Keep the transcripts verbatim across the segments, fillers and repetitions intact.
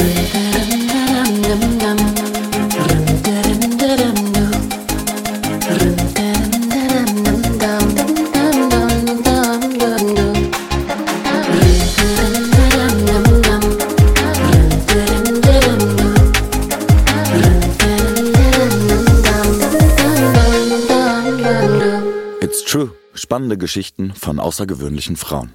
It's true. Spannende Geschichten von außergewöhnlichen Frauen.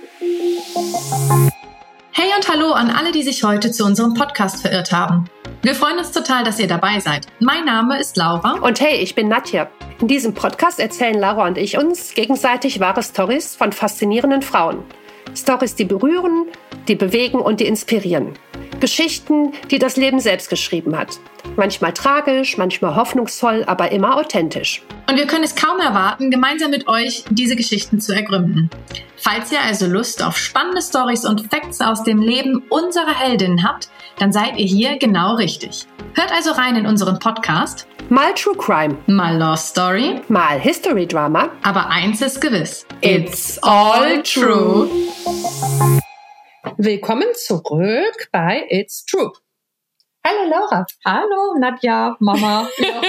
Hey und hallo an alle, die sich heute zu unserem Podcast verirrt haben. Wir freuen uns total, dass ihr dabei seid. Mein Name ist Laura. Und hey, ich bin Nadja. In diesem Podcast erzählen Laura und ich uns gegenseitig wahre Storys von faszinierenden Frauen. Storys, die berühren, die bewegen und die inspirieren. Geschichten, die das Leben selbst geschrieben hat. Manchmal tragisch, manchmal hoffnungsvoll, aber immer authentisch. Und wir können es kaum erwarten, gemeinsam mit euch diese Geschichten zu ergründen. Falls ihr also Lust auf spannende Storys und Facts aus dem Leben unserer Heldinnen habt, dann seid ihr hier genau richtig. Hört also rein in unseren Podcast. Mal True Crime, mal Love Story, mal History Drama. Aber eins ist gewiss. It's all true. Willkommen zurück bei It's True. Hallo Laura. Hallo Nadja, Mama.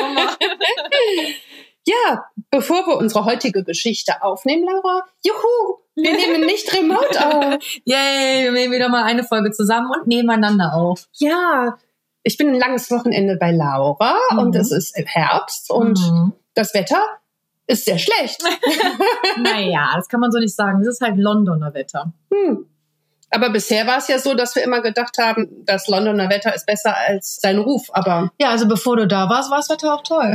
Ja, bevor wir unsere heutige Geschichte aufnehmen, Laura, juhu, wir nehmen nicht remote auf. Yay, wir nehmen wieder mal eine Folge zusammen und nebeneinander auf. Ja, ich bin ein langes Wochenende bei Laura mhm. und es ist Herbst und mhm. das Wetter ist sehr schlecht. Naja, das kann man so nicht sagen. Es ist halt Londoner Wetter. Hm. Aber bisher war es ja so, dass wir immer gedacht haben, das Londoner Wetter ist besser als sein Ruf. Aber ja, also bevor du da warst, war das Wetter auch toll.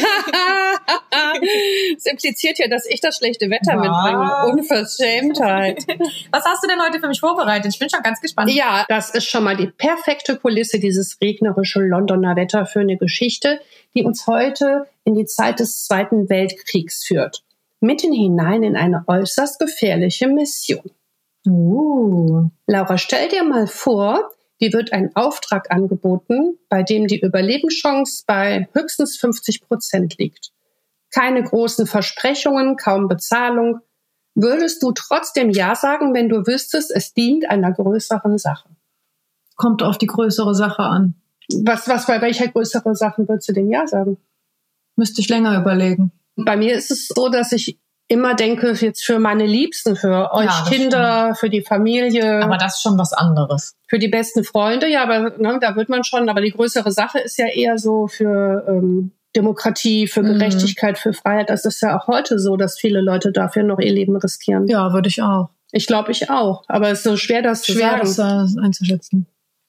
Das impliziert ja, dass ich das schlechte Wetter was? mitbringe. Unverschämtheit. Was hast du denn heute für mich vorbereitet? Ich bin schon ganz gespannt. Ja, das ist schon mal die perfekte Kulisse, dieses regnerische Londoner Wetter für eine Geschichte, die uns heute in die Zeit des Zweiten Weltkriegs führt. Mitten hinein in eine äußerst gefährliche Mission. Uh. Laura, stell dir mal vor, dir wird ein Auftrag angeboten, bei dem die Überlebenschance bei höchstens fünfzig Prozent liegt. Keine großen Versprechungen, kaum Bezahlung. Würdest du trotzdem Ja sagen, wenn du wüsstest, es dient einer größeren Sache? Kommt auf die größere Sache an. Was, was bei welcher größeren Sache würdest du denn Ja sagen? Müsste ich länger überlegen. Bei mir ist es so, dass ich immer denke, jetzt für meine Liebsten, für euch ja, Kinder, stimmt. Für die Familie. Aber das ist schon was anderes. Für die besten Freunde, ja, aber ne, da wird man schon, aber die größere Sache ist ja eher so für ähm, Demokratie, für mhm. Gerechtigkeit, für Freiheit. Das ist ja auch heute so, dass viele Leute dafür noch ihr Leben riskieren. Ja, würde ich auch. Ich glaube, ich auch. Aber es ist so schwer, das schwer, zu sagen. das einzuschätzen.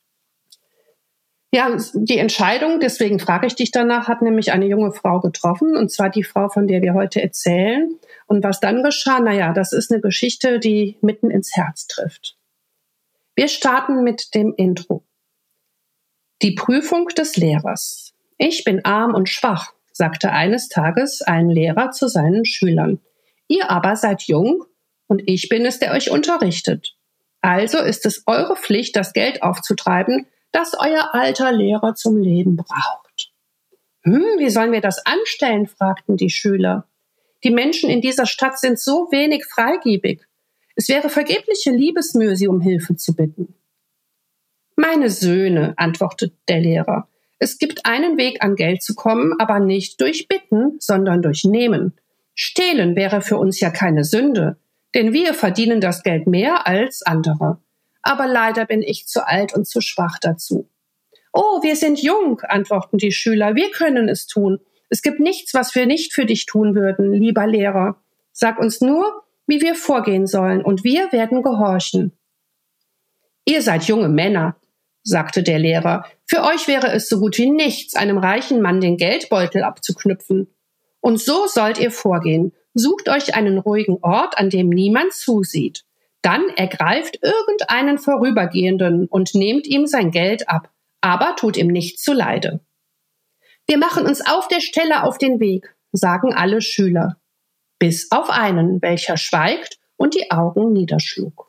Ja, die Entscheidung, deswegen frage ich dich danach, hat nämlich eine junge Frau getroffen, und zwar die Frau, von der wir heute erzählen. Und was dann geschah, naja, das ist eine Geschichte, die mitten ins Herz trifft. Wir starten mit dem Intro. Die Prüfung des Lehrers. Ich bin arm und schwach, sagte eines Tages ein Lehrer zu seinen Schülern. Ihr aber seid jung und ich bin es, der euch unterrichtet. Also ist es eure Pflicht, das Geld aufzutreiben, das euer alter Lehrer zum Leben braucht. Hm, wie sollen wir das anstellen? Fragten die Schüler. Die Menschen in dieser Stadt sind so wenig freigebig. Es wäre vergebliche Liebesmühe, sie um Hilfe zu bitten. Meine Söhne, antwortete der Lehrer, es gibt einen Weg, an Geld zu kommen, aber nicht durch Bitten, sondern durch Nehmen. Stehlen wäre für uns ja keine Sünde, denn wir verdienen das Geld mehr als andere. Aber leider bin ich zu alt und zu schwach dazu. Oh, wir sind jung, antworten die Schüler, wir können es tun. Es gibt nichts, was wir nicht für dich tun würden, lieber Lehrer. Sag uns nur, wie wir vorgehen sollen, und wir werden gehorchen. Ihr seid junge Männer, sagte der Lehrer. Für euch wäre es so gut wie nichts, einem reichen Mann den Geldbeutel abzuknüpfen. Und so sollt ihr vorgehen. Sucht euch einen ruhigen Ort, an dem niemand zusieht. Dann ergreift irgendeinen Vorübergehenden und nehmt ihm sein Geld ab, aber tut ihm nichts zuleide. Wir machen uns auf der Stelle auf den Weg, sagen alle Schüler, bis auf einen, welcher schweigt und die Augen niederschlug.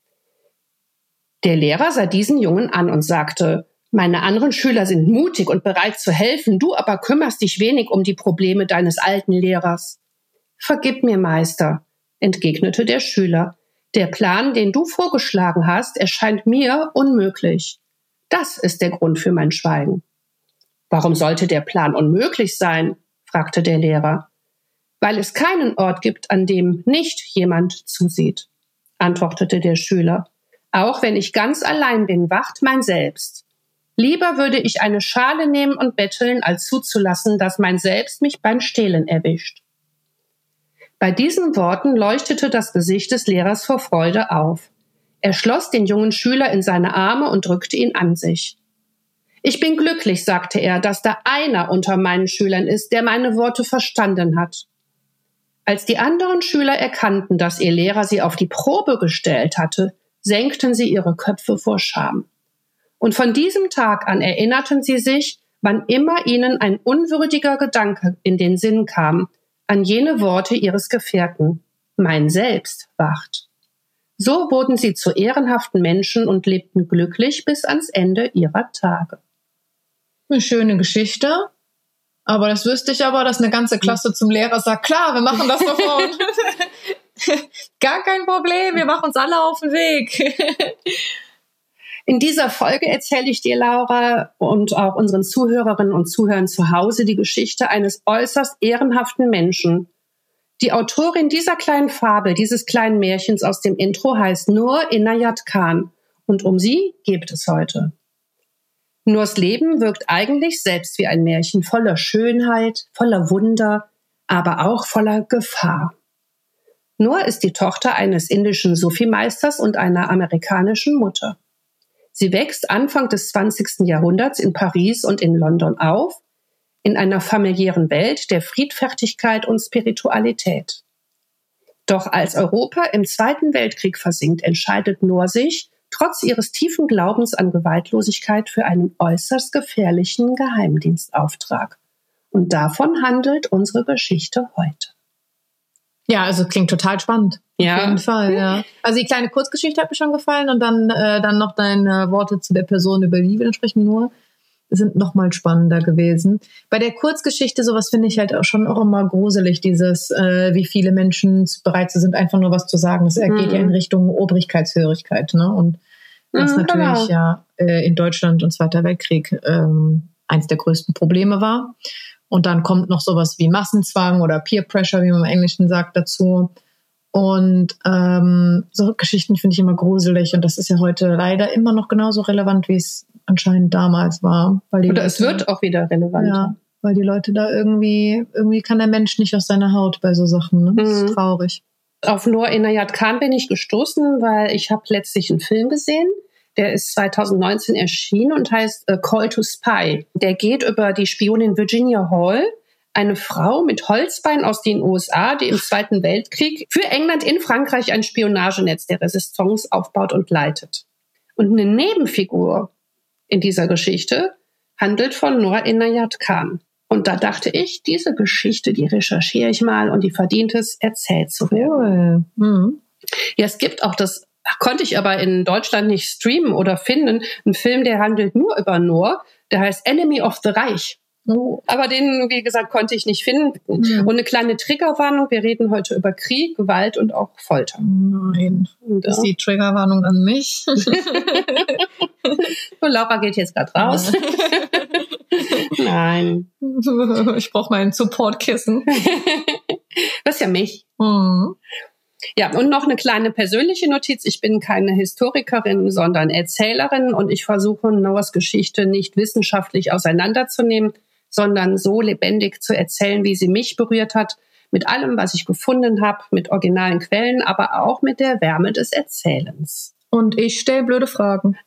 Der Lehrer sah diesen Jungen an und sagte, meine anderen Schüler sind mutig und bereit zu helfen, du aber kümmerst dich wenig um die Probleme deines alten Lehrers. Vergib mir, Meister, entgegnete der Schüler. Der Plan, den du vorgeschlagen hast, erscheint mir unmöglich. Das ist der Grund für mein Schweigen. Warum sollte der Plan unmöglich sein? Fragte der Lehrer. Weil es keinen Ort gibt, an dem nicht jemand zusieht, antwortete der Schüler. Auch wenn ich ganz allein bin, wacht mein Selbst. Lieber würde ich eine Schale nehmen und betteln, als zuzulassen, dass mein Selbst mich beim Stehlen erwischt. Bei diesen Worten leuchtete das Gesicht des Lehrers vor Freude auf. Er schloss den jungen Schüler in seine Arme und drückte ihn an sich. Ich bin glücklich, sagte er, dass da einer unter meinen Schülern ist, der meine Worte verstanden hat. Als die anderen Schüler erkannten, dass ihr Lehrer sie auf die Probe gestellt hatte, senkten sie ihre Köpfe vor Scham. Und von diesem Tag an erinnerten sie sich, wann immer ihnen ein unwürdiger Gedanke in den Sinn kam, an jene Worte ihres Gefährten. Mein Selbst wacht. So wurden sie zu ehrenhaften Menschen und lebten glücklich bis ans Ende ihrer Tage. Eine schöne Geschichte. Aber das wüsste ich aber, dass eine ganze Klasse zum Lehrer sagt, klar, wir machen das sofort. Gar kein Problem, wir machen uns alle auf den Weg. In dieser Folge erzähle ich dir, Laura, und auch unseren Zuhörerinnen und Zuhörern zu Hause die Geschichte eines äußerst ehrenhaften Menschen. Die Autorin dieser kleinen Fabel, dieses kleinen Märchens aus dem Intro heißt Noor Inayat Khan. Und um sie geht es heute. Noors Leben wirkt eigentlich selbst wie ein Märchen voller Schönheit, voller Wunder, aber auch voller Gefahr. Noor ist die Tochter eines indischen Sufi-Meisters und einer amerikanischen Mutter. Sie wächst Anfang des zwanzigsten Jahrhunderts in Paris und in London auf, in einer familiären Welt der Friedfertigkeit und Spiritualität. Doch als Europa im Zweiten Weltkrieg versinkt, entscheidet Noor sich, trotz ihres tiefen Glaubens an Gewaltlosigkeit, für einen äußerst gefährlichen Geheimdienstauftrag. Und davon handelt unsere Geschichte heute. Ja, also klingt total spannend. Ja. Auf jeden Fall, ja. Also die kleine Kurzgeschichte hat mir schon gefallen und dann, äh, dann noch deine Worte zu der Person, über die wir sprechen, nur sind noch mal spannender gewesen. Bei der Kurzgeschichte, sowas finde ich halt auch schon auch immer gruselig, dieses, äh, wie viele Menschen bereit sind, einfach nur was zu sagen. Das geht mhm. ja in Richtung Obrigkeitshörigkeit, ne? Und das mhm, natürlich genau. ja äh, in Deutschland und Zweiter Weltkrieg ähm, eins der größten Probleme war. Und dann kommt noch sowas wie Massenzwang oder Peer Pressure, wie man im Englischen sagt, dazu. Und ähm, so Geschichten finde ich immer gruselig. Und das ist ja heute leider immer noch genauso relevant, wie es anscheinend damals war. Weil die Oder Leute, es wird auch wieder relevant. Ja, weil die Leute da irgendwie, irgendwie kann der Mensch nicht aus seiner Haut bei so Sachen. Ne? Das mhm. ist traurig. Auf Noor Inayat Khan bin ich gestoßen, weil ich habe letztlich einen Film gesehen. Der ist zwanzig neunzehn erschienen und heißt A Call to Spy. Der geht über die Spionin Virginia Hall, eine Frau mit Holzbein aus den U S A, die im Zweiten Weltkrieg für England in Frankreich ein Spionagenetz der Resistance aufbaut und leitet. Und eine Nebenfigur in dieser Geschichte handelt von Noor Inayat Khan. Und da dachte ich, diese Geschichte, die recherchiere ich mal und die verdient es, erzählt zu werden. Cool. Mhm. Ja, es gibt auch das, konnte ich aber in Deutschland nicht streamen oder finden, ein Film, der handelt nur über Noor, der heißt Enemy of the Reich. Oh. Aber den, wie gesagt, konnte ich nicht finden. Mhm. Und eine kleine Triggerwarnung, wir reden heute über Krieg, Gewalt und auch Folter. Nein, und, das ist die Triggerwarnung an mich. So, Laura geht jetzt gerade raus. Nein. Ich brauche mein Supportkissen. Das ist ja mich. Mhm. Ja, und noch eine kleine persönliche Notiz. Ich bin keine Historikerin, sondern Erzählerin und ich versuche, Noors Geschichte nicht wissenschaftlich auseinanderzunehmen, sondern so lebendig zu erzählen, wie sie mich berührt hat, mit allem, was ich gefunden habe, mit originalen Quellen, aber auch mit der Wärme des Erzählens. Und ich stelle blöde Fragen.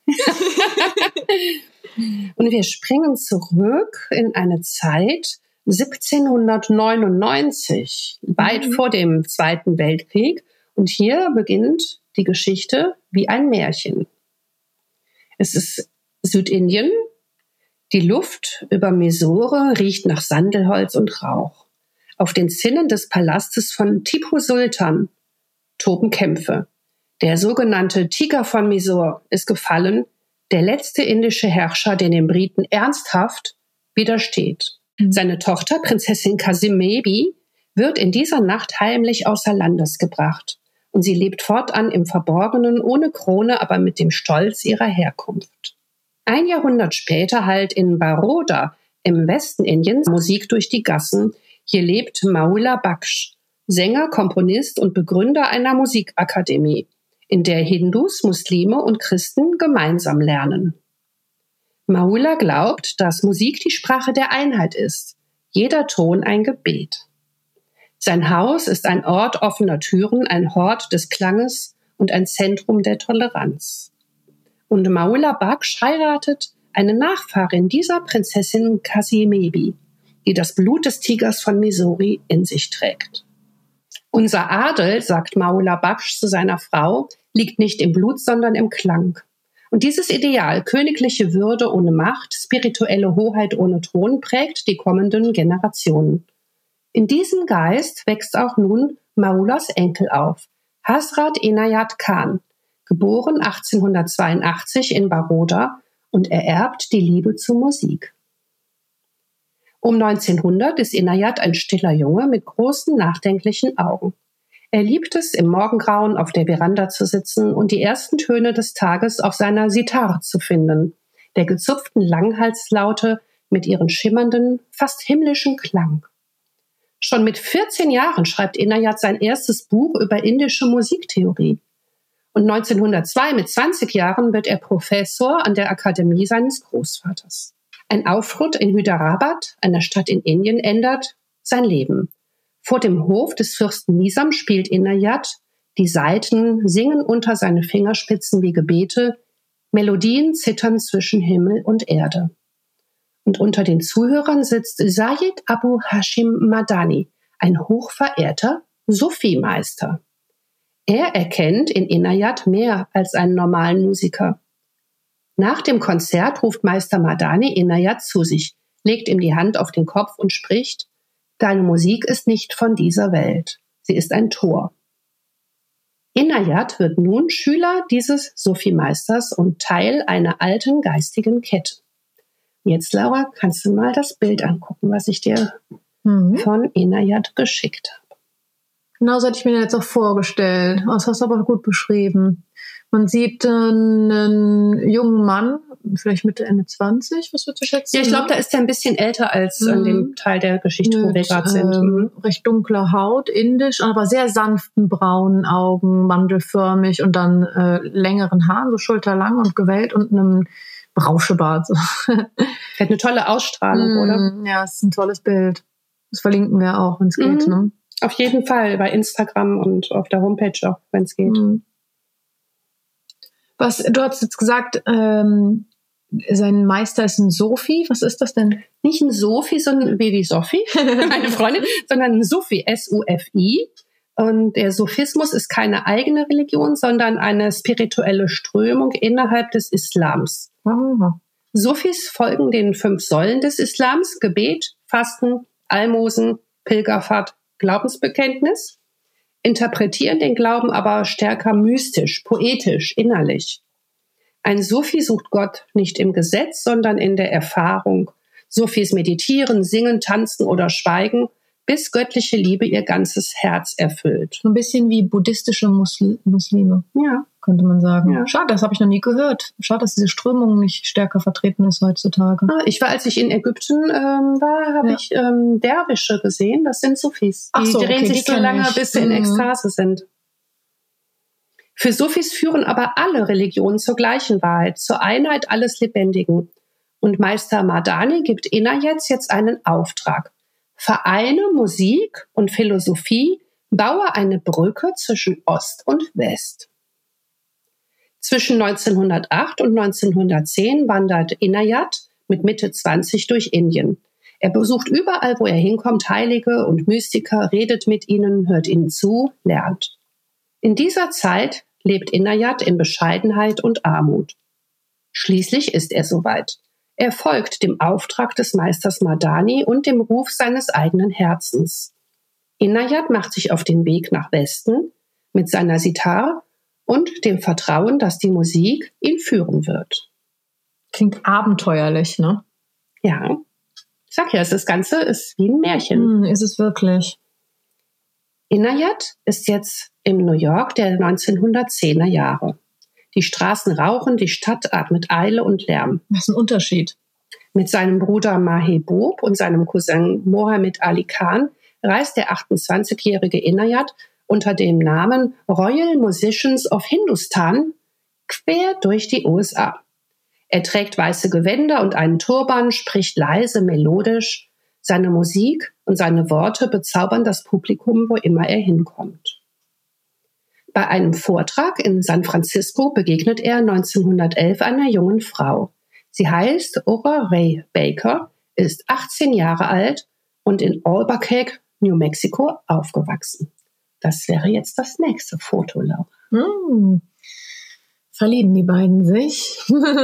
Und wir springen zurück in eine Zeit, siebzehnhundertneunundneunzig, weit mhm. vor dem Zweiten Weltkrieg. Und hier beginnt die Geschichte wie ein Märchen. Es ist Südindien. Die Luft über Mysore riecht nach Sandelholz und Rauch. Auf den Zinnen des Palastes von Tipu Sultan toben Kämpfe. Der sogenannte Tiger von Mysore ist gefallen, der letzte indische Herrscher, der den Briten ernsthaft widersteht. Seine Tochter, Prinzessin Kasimebi, wird in dieser Nacht heimlich außer Landes gebracht. Und sie lebt fortan im Verborgenen, ohne Krone, aber mit dem Stolz ihrer Herkunft. Ein Jahrhundert später hallt in Baroda im Westen Indiens Musik durch die Gassen. Hier lebt Maula Baksh, Sänger, Komponist und Begründer einer Musikakademie, in der Hindus, Muslime und Christen gemeinsam lernen. Maula glaubt, dass Musik die Sprache der Einheit ist, jeder Ton ein Gebet. Sein Haus ist ein Ort offener Türen, ein Hort des Klanges und ein Zentrum der Toleranz. Und Maula Baksh heiratet eine Nachfahrin dieser Prinzessin Kasimebi, die das Blut des Tigers von Mysore in sich trägt. Unser Adel, sagt Maula Baksh zu seiner Frau, liegt nicht im Blut, sondern im Klang. Und dieses Ideal, königliche Würde ohne Macht, spirituelle Hoheit ohne Thron, prägt die kommenden Generationen. In diesem Geist wächst auch nun Maulas Enkel auf, Hazrat Inayat Khan, geboren achtzehnhundertzweiundachtzig in Baroda, und er erbt die Liebe zur Musik. Um neunzehnhundert ist Inayat ein stiller Junge mit großen, nachdenklichen Augen. Er liebt es, im Morgengrauen auf der Veranda zu sitzen und die ersten Töne des Tages auf seiner Sitar zu finden, der gezupften Langhalslaute mit ihren schimmernden, fast himmlischen Klang. Schon mit vierzehn Jahren schreibt Inayat sein erstes Buch über indische Musiktheorie. Und neunzehnhundertzwei, mit zwanzig Jahren, wird er Professor an der Akademie seines Großvaters. Ein Auftritt in Hyderabad, einer Stadt in Indien, ändert sein Leben. Vor dem Hof des Fürsten Nizam spielt Inayat, die Saiten singen unter seine Fingerspitzen wie Gebete, Melodien zittern zwischen Himmel und Erde. Und unter den Zuhörern sitzt Sayyid Abu Hashim Madani, ein hochverehrter Sufi-Meister. Er erkennt in Inayat mehr als einen normalen Musiker. Nach dem Konzert ruft Meister Madani Inayat zu sich, legt ihm die Hand auf den Kopf und spricht: Deine Musik ist nicht von dieser Welt. Sie ist ein Tor. Inayat wird nun Schüler dieses Sufi-Meisters und Teil einer alten geistigen Kette. Jetzt, Laura, kannst du mal das Bild angucken, was ich dir mhm. von Inayat geschickt habe. Genau so hätte ich mir jetzt auch vorgestellt. Das hast du aber gut beschrieben. Man sieht einen jungen Mann, vielleicht Mitte, Ende zwanzig, was würdest du schätzen? Ja, ich glaube, da ist er ein bisschen älter als mhm. in dem Teil der Geschichte, wo wir gerade sind. Ähm, recht dunkler Haut, indisch, aber sehr sanften braunen Augen, mandelförmig und dann äh, längeren Haaren, so schulterlang und gewellt und einem Rauschebart. So. Hat eine tolle Ausstrahlung, mm, oder? Ja, es ist ein tolles Bild. Das verlinken wir auch, wenn es geht. Mm. Ne? Auf jeden Fall, bei Instagram und auf der Homepage auch, wenn es geht. Mm. Was, du hast jetzt gesagt, ähm, sein Meister ist ein Sofi. Was ist das denn? Nicht ein Sofi, sondern wie die Sophie, meine Freundin, sondern ein Sufi, S U F I. Und der Sufismus ist keine eigene Religion, sondern eine spirituelle Strömung innerhalb des Islams. Aha. Sufis folgen den fünf Säulen des Islams: Gebet, Fasten, Almosen, Pilgerfahrt, Glaubensbekenntnis, interpretieren den Glauben aber stärker mystisch, poetisch, innerlich. Ein Sufi sucht Gott nicht im Gesetz, sondern in der Erfahrung. Sufis meditieren, singen, tanzen oder schweigen, bis göttliche Liebe ihr ganzes Herz erfüllt. So ein bisschen wie buddhistische Musl- Muslime, ja, könnte man sagen. Ja. Schade, das habe ich noch nie gehört. Schade, dass diese Strömung nicht stärker vertreten ist heutzutage. Ich war, als ich in Ägypten ähm, war, habe ja. ich ähm, Derwische gesehen. Das sind Sufis. Die Ach so, drehen okay, sich so lange, ich. bis sie in Ekstase sind. Für Sufis führen aber alle Religionen zur gleichen Wahrheit, zur Einheit alles Lebendigen. Und Meister Madani gibt Inayat jetzt einen Auftrag. Vereine Musik und Philosophie, baue eine Brücke zwischen Ost und West. Zwischen neunzehnhundertacht und neunzehnhundertzehn wandert Inayat mit Mitte zwanzig durch Indien. Er besucht überall, wo er hinkommt, Heilige und Mystiker, redet mit ihnen, hört ihnen zu, lernt. In dieser Zeit lebt Inayat in Bescheidenheit und Armut. Schließlich ist er soweit. Er folgt dem Auftrag des Meisters Madani und dem Ruf seines eigenen Herzens. Inayat macht sich auf den Weg nach Westen mit seiner Sitar und dem Vertrauen, dass die Musik ihn führen wird. Klingt abenteuerlich, ne? Ja. Ich sag ja, das Ganze ist wie ein Märchen. Hm, ist es wirklich. Inayat ist jetzt in New York der neunzehnhundertzehner Jahre. Die Straßen rauchen, die Stadt atmet Eile und Lärm. Was ist ein Unterschied? Mit seinem Bruder Mahbub und seinem Cousin Mohammed Ali Khan reist der achtundzwanzigjährige Inayat unter dem Namen Royal Musicians of Hindustan quer durch die U S A. Er trägt weiße Gewänder und einen Turban, spricht leise, melodisch. Seine Musik und seine Worte bezaubern das Publikum, wo immer er hinkommt. Bei einem Vortrag in San Francisco begegnet er neunzehnhundertelf einer jungen Frau. Sie heißt Ora Ray Baker, ist achtzehn Jahre alt und in Albuquerque, New Mexico, aufgewachsen. Das wäre jetzt das nächste Foto, Laura. Hm. Verlieben die beiden sich?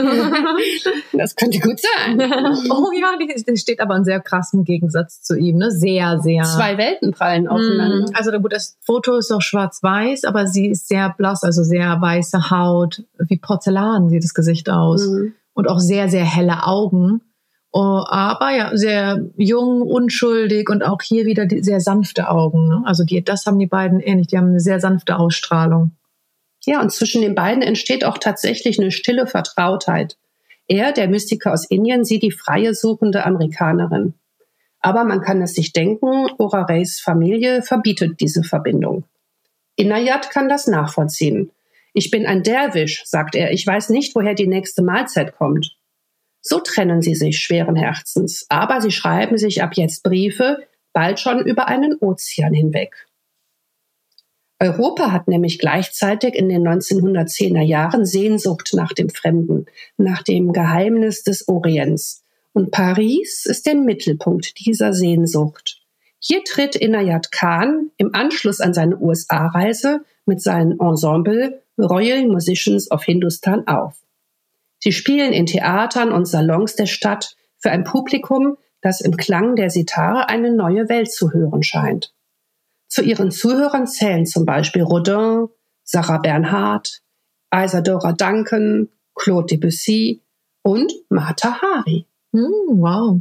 Das könnte gut sein. Oh ja, die, die steht aber in sehr krassem Gegensatz zu ihm, ne? Sehr, sehr. Zwei Welten prallen aufeinander. Also gut, das Foto ist auch schwarz-weiß, aber sie ist sehr blass, also sehr weiße Haut, wie Porzellan sieht das Gesicht aus. Mhm. Und auch sehr, sehr helle Augen. Oh, aber ja, sehr jung, unschuldig und auch hier wieder die sehr sanfte Augen. Ne? Also die, das haben die beiden ähnlich, die haben eine sehr sanfte Ausstrahlung. Ja, und zwischen den beiden entsteht auch tatsächlich eine stille Vertrautheit. Er, der Mystiker aus Indien, sie die freie, suchende Amerikanerin. Aber man kann es sich denken, Ora Rays Familie verbietet diese Verbindung. Inayat kann das nachvollziehen. Ich bin ein Derwisch, sagt er, ich weiß nicht, woher die nächste Mahlzeit kommt. So trennen sie sich schweren Herzens, aber sie schreiben sich ab jetzt Briefe, bald schon über einen Ozean hinweg. Europa hat nämlich gleichzeitig in den neunzehnhundertzehner Jahren Sehnsucht nach dem Fremden, nach dem Geheimnis des Orients. Und Paris ist der Mittelpunkt dieser Sehnsucht. Hier tritt Inayat Khan im Anschluss an seine U S A-Reise mit seinem Ensemble Royal Musicians of Hindustan auf. Sie spielen in Theatern und Salons der Stadt für ein Publikum, das im Klang der Sitare eine neue Welt zu hören scheint. Zu ihren Zuhörern zählen zum Beispiel Rodin, Sarah Bernhardt, Isadora Duncan, Claude Debussy und Mata Hari. Mm, wow.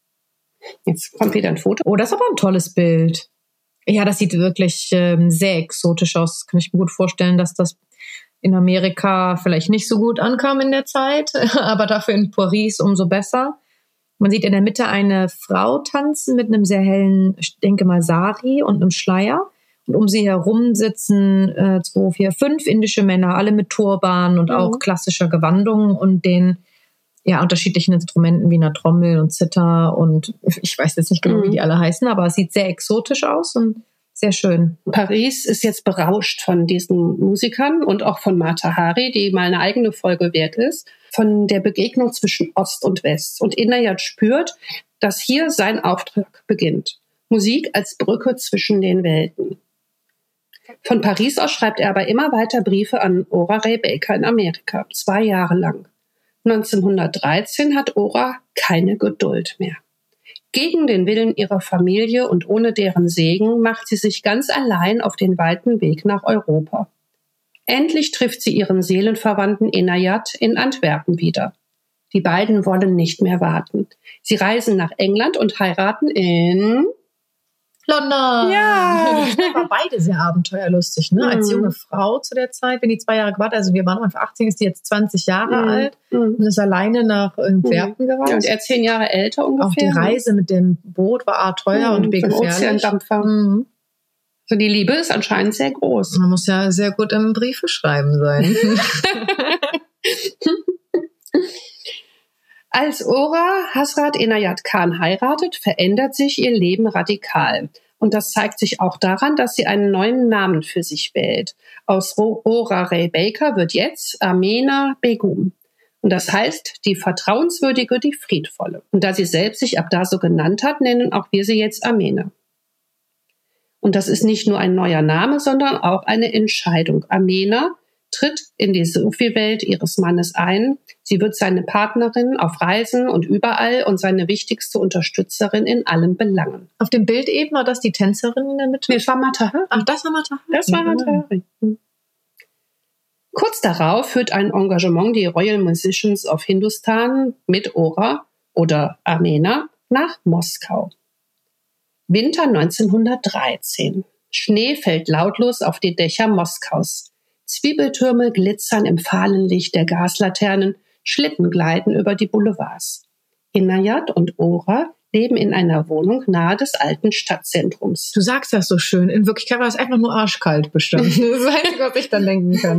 Jetzt kommt wieder ein Foto. Oh, das ist aber ein tolles Bild. Ja, das sieht wirklich ähm, sehr exotisch aus. Kann ich mir gut vorstellen, dass das in Amerika vielleicht nicht so gut ankam in der Zeit, aber dafür in Paris umso besser. Man sieht in der Mitte eine Frau tanzen mit einem sehr hellen, ich denke mal, Sari und einem Schleier. Und um sie herum sitzen äh, zwei, vier, fünf indische Männer, alle mit Turban und mhm. auch klassischer Gewandung und den ja, unterschiedlichen Instrumenten wie einer Trommel und Zither. Und ich weiß jetzt nicht genau, mhm. wie die alle heißen, aber es sieht sehr exotisch aus und sehr schön. Paris ist jetzt berauscht von diesen Musikern und auch von Mata Hari, die mal eine eigene Folge wert ist, von der Begegnung zwischen Ost und West. Und Inayat spürt, dass hier sein Auftrag beginnt. Musik als Brücke zwischen den Welten. Von Paris aus schreibt er aber immer weiter Briefe an Ora Ray Baker in Amerika, zwei Jahre lang. neunzehnhundertdreizehn hat Ora keine Geduld mehr. Gegen den Willen ihrer Familie und ohne deren Segen macht sie sich ganz allein auf den weiten Weg nach Europa. Endlich trifft sie ihren Seelenverwandten Inayat in Antwerpen wieder. Die beiden wollen nicht mehr warten. Sie reisen nach England und heiraten in London. Ja. War beide sehr abenteuerlustig, ne? Mhm. Als junge Frau zu der Zeit, wenn die zwei Jahre gewartet, also wir waren einfach achtzehn, ist die jetzt zwanzig Jahre mhm. alt und ist alleine nach Antwerpen mhm. gereist. Ja, und er zehn Jahre älter ungefähr. Auch die Reise mit dem Boot war teuer mhm. und gefährlich. Ozeandampfer. Mhm. Also die Liebe ist anscheinend sehr groß. Man muss ja sehr gut im Briefe schreiben sein. Als Ora Hasrat Inayat Khan heiratet, verändert sich ihr Leben radikal. Und das zeigt sich auch daran, dass sie einen neuen Namen für sich wählt. Aus Ora Ray Baker wird jetzt Amena Begum. Und das heißt, die Vertrauenswürdige, die Friedvolle. Und da sie selbst sich ab da so genannt hat, nennen auch wir sie jetzt Amena. Und das ist nicht nur ein neuer Name, sondern auch eine Entscheidung. Amena tritt in die Sufi-Welt ihres Mannes ein. Sie wird seine Partnerin auf Reisen und überall und seine wichtigste Unterstützerin in allen Belangen. Auf dem Bild eben war das die Tänzerin in der Mitte? Nee, das war Mata Hari. Ach, das war Mata Hari. Das war Mata Hari. Mhm. Kurz darauf führt ein Engagement die Royal Musicians of Hindustan mit Ora oder Amena nach Moskau. Winter neunzehnhundertdreizehn. Schnee fällt lautlos auf die Dächer Moskaus. Zwiebeltürme glitzern im fahlen Licht der Gaslaternen, Schlitten gleiten über die Boulevards. Inayat und Ora leben in einer Wohnung nahe des alten Stadtzentrums. Du sagst das so schön. In Wirklichkeit war es einfach nur arschkalt bestimmt. Das ist das Einzige, was ich dann denken kann.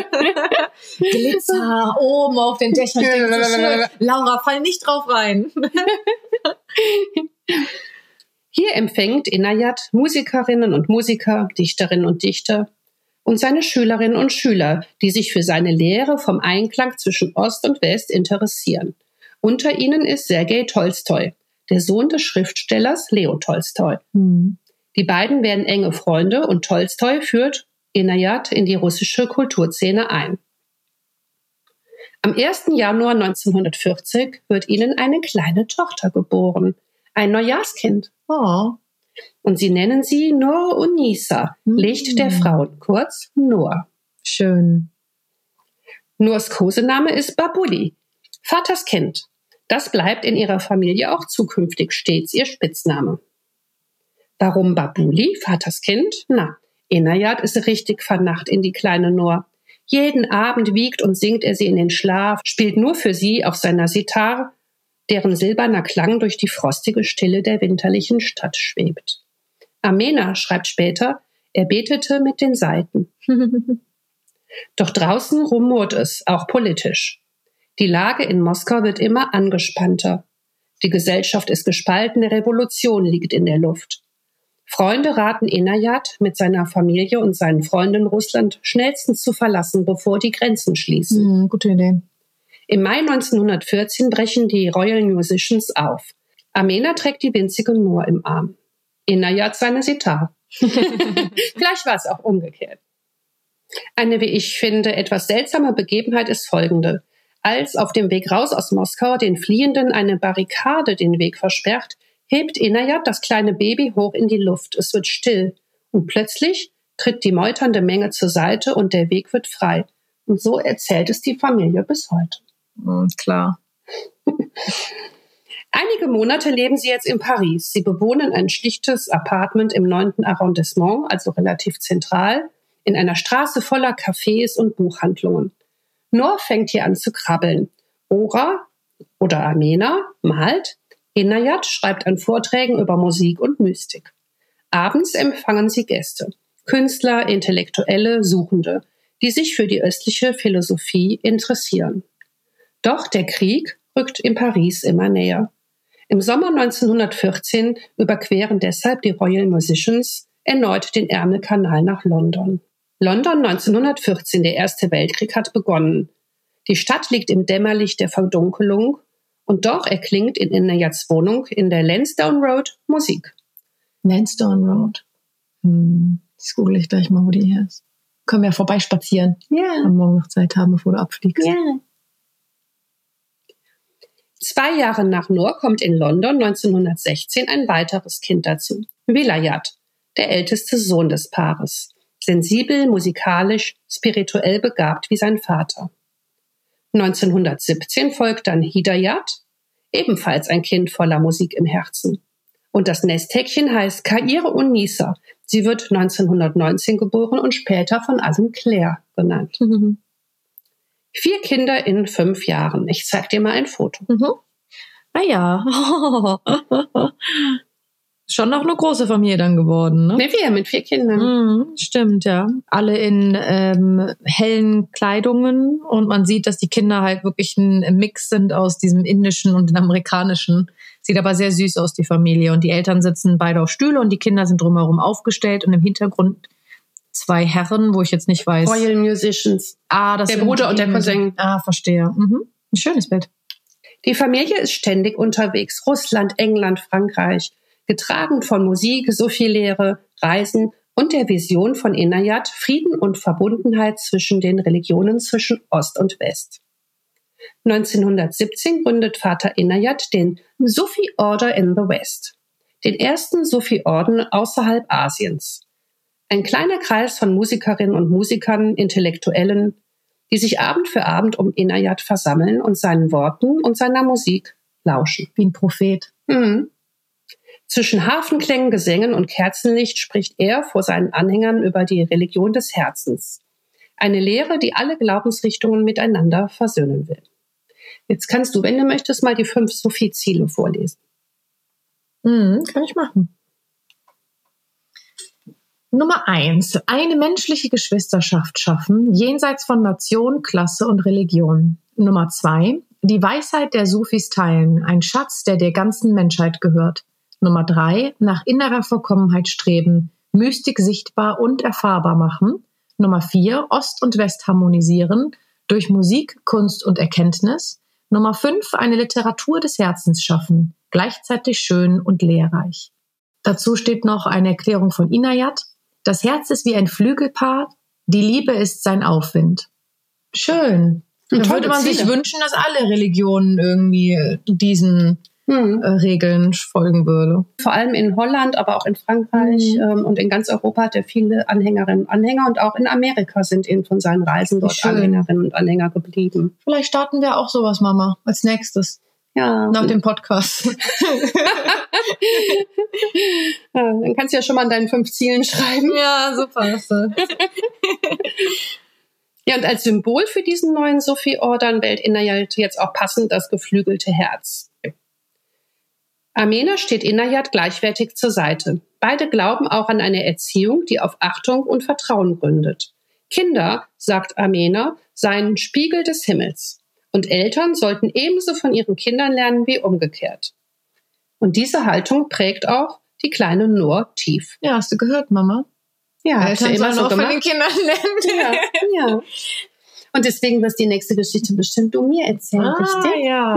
Glitzer oben auf den Dächern. Ich denke, so schön. Laura, fall nicht drauf rein. Hier empfängt Inayat Musikerinnen und Musiker, Dichterinnen und Dichter und seine Schülerinnen und Schüler, die sich für seine Lehre vom Einklang zwischen Ost und West interessieren. Unter ihnen ist Sergei Tolstoi, der Sohn des Schriftstellers Leo Tolstoi. Mhm. Die beiden werden enge Freunde und Tolstoi führt Inayat in die russische Kulturszene ein. Am ersten Januar neunzehnhundertvierzig wird ihnen eine kleine Tochter geboren, ein Neujahrskind. Oh. Und sie nennen sie Noor Unisa, mhm. Licht der Frauen, kurz Noor. Schön. Noors Kosename ist Babuli, Vaters Kind. Das bleibt in ihrer Familie auch zukünftig stets ihr Spitzname. Warum Babuli, Vaters Kind? Na, Inayat ist richtig vernacht in die kleine Noor. Jeden Abend wiegt und singt er sie in den Schlaf, spielt nur für sie auf seiner Sitar, deren silberner Klang durch die frostige Stille der winterlichen Stadt schwebt. Amena schreibt später, er betete mit den Saiten. Doch draußen rumort es, auch politisch. Die Lage in Moskau wird immer angespannter. Die Gesellschaft ist gespalten, eine Revolution liegt in der Luft. Freunde raten Inayat, mit seiner Familie und seinen Freunden Russland schnellstens zu verlassen, bevor die Grenzen schließen. Mhm, gute Idee. Im Mai neunzehnhundertvierzehn brechen die Royal Musicians auf. Amena trägt die winzige Noor im Arm. Inayat seine Sitar. Vielleicht war es auch umgekehrt. Eine, wie ich finde, etwas seltsame Begebenheit ist folgende. Als auf dem Weg raus aus Moskau den Fliehenden eine Barrikade den Weg versperrt, hebt Inayat das kleine Baby hoch in die Luft. Es wird still und plötzlich tritt die meuternde Menge zur Seite und der Weg wird frei. Und so erzählt es die Familie bis heute. Mhm, klar. Einige Monate leben sie jetzt in Paris. Sie bewohnen ein schlichtes Appartement im neunten Arrondissement, also relativ zentral, in einer Straße voller Cafés und Buchhandlungen. Noor fängt hier an zu krabbeln. Ora oder Amena malt. Inayat schreibt an Vorträgen über Musik und Mystik. Abends empfangen sie Gäste. Künstler, Intellektuelle, Suchende, die sich für die östliche Philosophie interessieren. Doch der Krieg rückt in Paris immer näher. Im Sommer neunzehnhundertvierzehn überqueren deshalb die Royal Musicians erneut den Ärmelkanal nach London. London neunzehnhundertvierzehn, der Erste Weltkrieg hat begonnen. Die Stadt liegt im Dämmerlicht der Verdunkelung und doch erklingt in Inayats Wohnung in der Lansdowne Road Musik. Lansdowne Road. Hm, das google ich gleich mal, wo die hier ist. Können wir ja vorbeispazieren. Ja. Am Morgen noch Zeit haben, bevor du abfliegst. Ja. Zwei Jahre nach Noor kommt in London neunzehnhundertsechzehn ein weiteres Kind dazu. Vilayat, der älteste Sohn des Paares. Sensibel, musikalisch, spirituell begabt wie sein Vater. neunzehnhundertsiebzehn folgt dann Hidayat, ebenfalls ein Kind voller Musik im Herzen. Und das Nesthäkchen heißt Kaire Unisa. Sie wird neunzehnhundertneunzehn geboren und später von allen Claire genannt. Mhm. Vier Kinder in fünf Jahren. Ich zeig dir mal ein Foto. Mhm. Naja. Schon noch eine große Familie dann geworden, ne? Mit vier, mit vier Kindern. Mhm, stimmt, ja. Alle in ähm, hellen Kleidungen und man sieht, dass die Kinder halt wirklich ein Mix sind aus diesem indischen und dem amerikanischen. Sieht aber sehr süß aus, die Familie. Und die Eltern sitzen beide auf Stühle und die Kinder sind drumherum aufgestellt und im Hintergrund zwei Herren, wo ich jetzt nicht weiß. Royal Musicians. Ah, das der Bruder und der Cousin. Ah, verstehe. Mhm. Ein schönes Bild. Die Familie ist ständig unterwegs. Russland, England, Frankreich. Getragen von Musik, Sufi-Lehre, Reisen und der Vision von Inayat, Frieden und Verbundenheit zwischen den Religionen zwischen Ost und West. neunzehnhundertsiebzehn gründet Vater Inayat den Sufi Order in the West, den ersten Sufi-Orden außerhalb Asiens. Ein kleiner Kreis von Musikerinnen und Musikern, Intellektuellen, die sich Abend für Abend um Inayat versammeln und seinen Worten und seiner Musik lauschen. Wie ein Prophet. Mhm. Zwischen Harfenklängen, Gesängen und Kerzenlicht spricht er vor seinen Anhängern über die Religion des Herzens. Eine Lehre, die alle Glaubensrichtungen miteinander versöhnen will. Jetzt kannst du, wenn du möchtest, mal die fünf Sophie-Ziele vorlesen. Mhm, kann ich machen. Nummer eins. Eine menschliche Geschwisterschaft schaffen, jenseits von Nation, Klasse und Religion. Nummer zwei. Die Weisheit der Sufis teilen, ein Schatz, der der ganzen Menschheit gehört. Nummer drei. Nach innerer Vollkommenheit streben, Mystik sichtbar und erfahrbar machen. Nummer vier. Ost und West harmonisieren, durch Musik, Kunst und Erkenntnis. Nummer fünf. Eine Literatur des Herzens schaffen, gleichzeitig schön und lehrreich. Dazu steht noch eine Erklärung von Inayat. Das Herz ist wie ein Flügelpaar, die Liebe ist sein Aufwind. Schön. Da würde man sich wünschen, dass alle Religionen irgendwie diesen hm. äh, Regeln folgen würde. Vor allem in Holland, aber auch in Frankreich hm. ähm, und in ganz Europa hat er viele Anhängerinnen und Anhänger. Und auch in Amerika sind eben von seinen Reisen dort Schön. Anhängerinnen und Anhänger geblieben. Vielleicht starten wir auch sowas, Mama, als nächstes. Ja. Nach dem Podcast. Ja, dann kannst du ja schon mal an deinen fünf Zielen schreiben. Ja, super. Ja, und als Symbol für diesen neuen Sophie-Orden wählt Inayat jetzt auch passend das geflügelte Herz. Amena steht Inayat gleichwertig zur Seite. Beide glauben auch an eine Erziehung, die auf Achtung und Vertrauen gründet. Kinder, sagt Amena, seien Spiegel des Himmels. Und Eltern sollten ebenso von ihren Kindern lernen wie umgekehrt. Und diese Haltung prägt auch die kleine Noor tief. Ja, hast du gehört, Mama? Ja, Eltern immer so von den Kindern lernen. Ja, ja. Und deswegen wirst die nächste Geschichte bestimmt du mir erzählen, ah, richtig? Ja.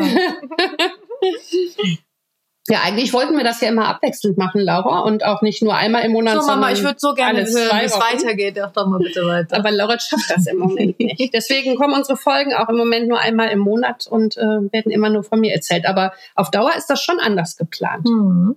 Ja, eigentlich wollten wir das ja immer abwechselnd machen, Laura, und auch nicht nur einmal im Monat. So, Mama, ich würde so gerne hören, wie es weitergeht. Ach, doch mal bitte weiter. Aber Laura schafft das im Moment nicht. Deswegen kommen unsere Folgen auch im Moment nur einmal im Monat und äh, werden immer nur von mir erzählt. Aber auf Dauer ist das schon anders geplant. Mhm.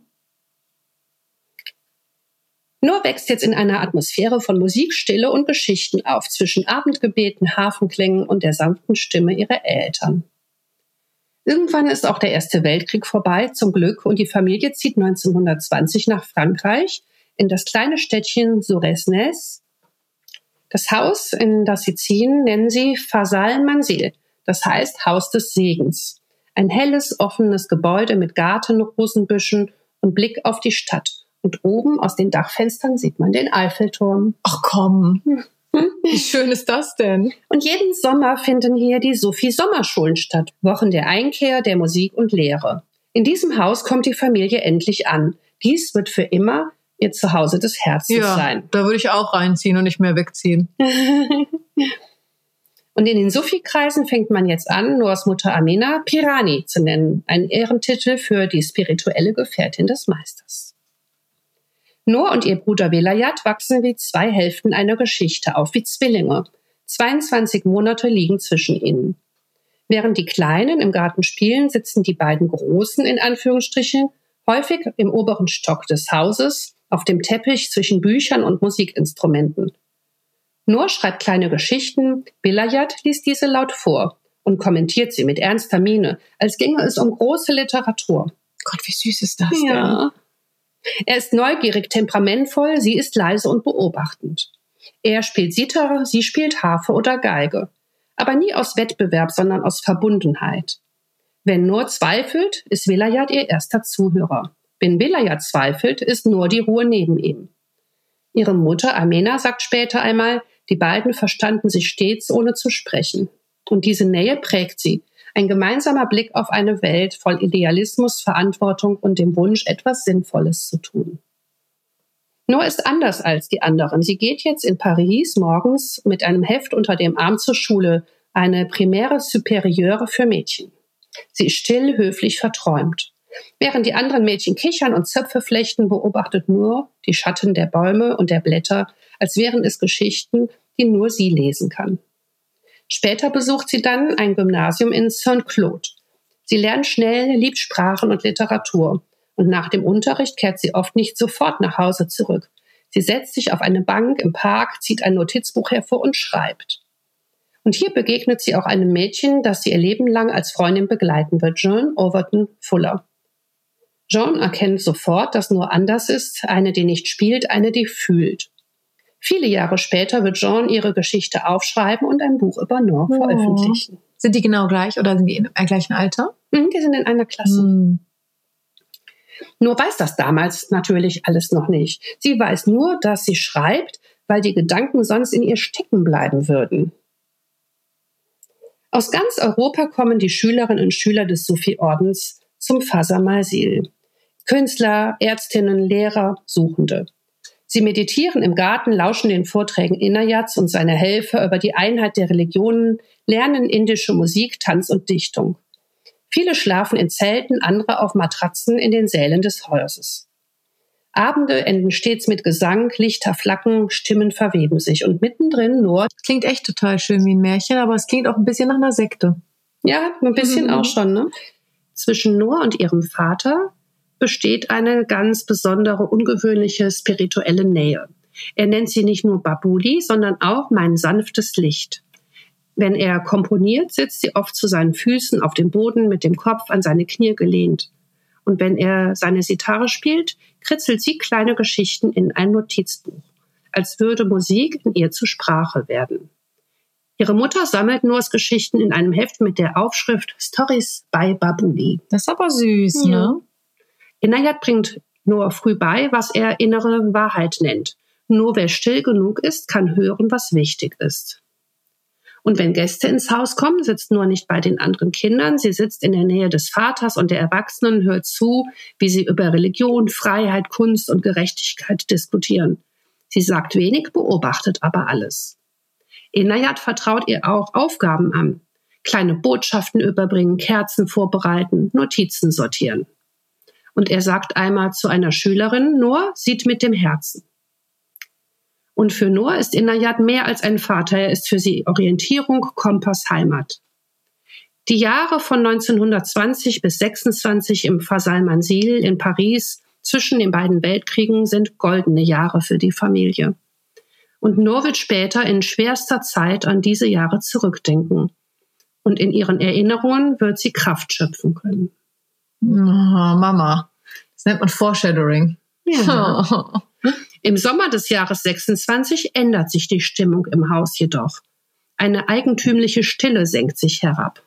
Noor wächst jetzt in einer Atmosphäre von Musik, Stille und Geschichten auf, zwischen Abendgebeten, Hafenklängen und der sanften Stimme ihrer Eltern. Irgendwann ist auch der Erste Weltkrieg vorbei, zum Glück, und die Familie zieht neunzehnhundertzwanzig nach Frankreich in das kleine Städtchen Suresnes. Das Haus, in das sie ziehen, nennen sie Fasal Manzil, das heißt Haus des Segens. Ein helles, offenes Gebäude mit Garten, Rosenbüschen und Blick auf die Stadt. Und oben aus den Dachfenstern sieht man den Eiffelturm. Ach komm, wie schön ist das denn? Und jeden Sommer finden hier die Sophie-Sommerschulen statt. Wochen der Einkehr, der Musik und Lehre. In diesem Haus kommt die Familie endlich an. Dies wird für immer ihr Zuhause des Herzens ja, sein. Da würde ich auch reinziehen und nicht mehr wegziehen. Und in den Sufi-Kreisen fängt man jetzt an, Noors Mutter Amena Pirani zu nennen. Ein Ehrentitel für die spirituelle Gefährtin des Meisters. Noor und ihr Bruder Velayat wachsen wie zwei Hälften einer Geschichte auf, wie Zwillinge. zweiundzwanzig Monate liegen zwischen ihnen. Während die Kleinen im Garten spielen, sitzen die beiden Großen, in Anführungsstrichen, häufig im oberen Stock des Hauses, auf dem Teppich zwischen Büchern und Musikinstrumenten. Noor schreibt kleine Geschichten, Velayat liest diese laut vor und kommentiert sie mit ernster Miene, als ginge es um große Literatur. Gott, wie süß ist das ja. denn? Er ist neugierig, temperamentvoll, sie ist leise und beobachtend. Er spielt Sitar, sie spielt Harfe oder Geige. Aber nie aus Wettbewerb, sondern aus Verbundenheit. Wenn Noor zweifelt, ist Velayat ihr erster Zuhörer. Wenn Velayat zweifelt, ist Noor die Ruhe neben ihm. Ihre Mutter Amena sagt später einmal, die beiden verstanden sich stets, ohne zu sprechen. Und diese Nähe prägt sie. Ein gemeinsamer Blick auf eine Welt voll Idealismus, Verantwortung und dem Wunsch, etwas Sinnvolles zu tun. Noor ist anders als die anderen. Sie geht jetzt in Paris morgens mit einem Heft unter dem Arm zur Schule, eine Primaire Supérieure für Mädchen. Sie ist still, höflich, verträumt. Während die anderen Mädchen kichern und Zöpfe flechten, beobachtet Noor die Schatten der Bäume und der Blätter, als wären es Geschichten, die nur sie lesen kann. Später besucht sie dann ein Gymnasium in Saint-Claude. Sie lernt schnell, liebt Sprachen und Literatur. Und nach dem Unterricht kehrt sie oft nicht sofort nach Hause zurück. Sie setzt sich auf eine Bank im Park, zieht ein Notizbuch hervor und schreibt. Und hier begegnet sie auch einem Mädchen, das sie ihr Leben lang als Freundin begleiten wird, Jean Overton Fuller. Jean erkennt sofort, dass Noor anders ist, eine, die nicht spielt, eine, die fühlt. Viele Jahre später wird Jean ihre Geschichte aufschreiben und ein Buch über Noor Oh. veröffentlichen. Sind die genau gleich oder sind die im gleichen Alter? Mhm, die sind in einer Klasse. Mhm. Noor weiß das damals natürlich alles noch nicht. Sie weiß nur, dass sie schreibt, weil die Gedanken sonst in ihr stecken bleiben würden. Aus ganz Europa kommen die Schülerinnen und Schüler des Sufi-Ordens zum Fazar Masil. Künstler, Ärztinnen, Lehrer, Suchende. Sie meditieren im Garten, lauschen den Vorträgen Inayats und seiner Helfer über die Einheit der Religionen, lernen indische Musik, Tanz und Dichtung. Viele schlafen in Zelten, andere auf Matratzen in den Sälen des Hauses. Abende enden stets mit Gesang, Lichter flackern, Stimmen verweben sich und mittendrin Noor. Klingt echt total schön wie ein Märchen, aber es klingt auch ein bisschen nach einer Sekte. Ja, ein bisschen Mhm. auch schon, ne? Zwischen Noor und ihrem Vater besteht eine ganz besondere, ungewöhnliche spirituelle Nähe. Er nennt sie nicht nur Babuli, sondern auch mein sanftes Licht. Wenn er komponiert, sitzt sie oft zu seinen Füßen auf dem Boden mit dem Kopf an seine Knie gelehnt. Und wenn er seine Sitare spielt, kritzelt sie kleine Geschichten in ein Notizbuch, als würde Musik in ihr zur Sprache werden. Ihre Mutter sammelt Noors Geschichten in einem Heft mit der Aufschrift Stories by Babuli. Das ist aber süß, Ja. ne? Inayat bringt Noor früh bei, was er innere Wahrheit nennt. Nur wer still genug ist, kann hören, was wichtig ist. Und wenn Gäste ins Haus kommen, sitzt Noor nicht bei den anderen Kindern. Sie sitzt in der Nähe des Vaters und der Erwachsenen, hört zu, wie sie über Religion, Freiheit, Kunst und Gerechtigkeit diskutieren. Sie sagt wenig, beobachtet aber alles. Inayat vertraut ihr auch Aufgaben an. Kleine Botschaften überbringen, Kerzen vorbereiten, Notizen sortieren. Und er sagt einmal zu einer Schülerin, Noor sieht mit dem Herzen. Und für Noor ist Inayat mehr als ein Vater. Er ist für sie Orientierung, Kompass, Heimat. Die Jahre von neunzehnhundertzwanzig bis sechsundzwanzig im Fazar Masil in Paris zwischen den beiden Weltkriegen sind goldene Jahre für die Familie. Und Noor wird später in schwerster Zeit an diese Jahre zurückdenken. Und in ihren Erinnerungen wird sie Kraft schöpfen können. Oh, Mama. Das nennt man Foreshadowing. Ja. Oh. Im Sommer des Jahres sechsundzwanzig ändert sich die Stimmung im Haus jedoch. Eine eigentümliche Stille senkt sich herab.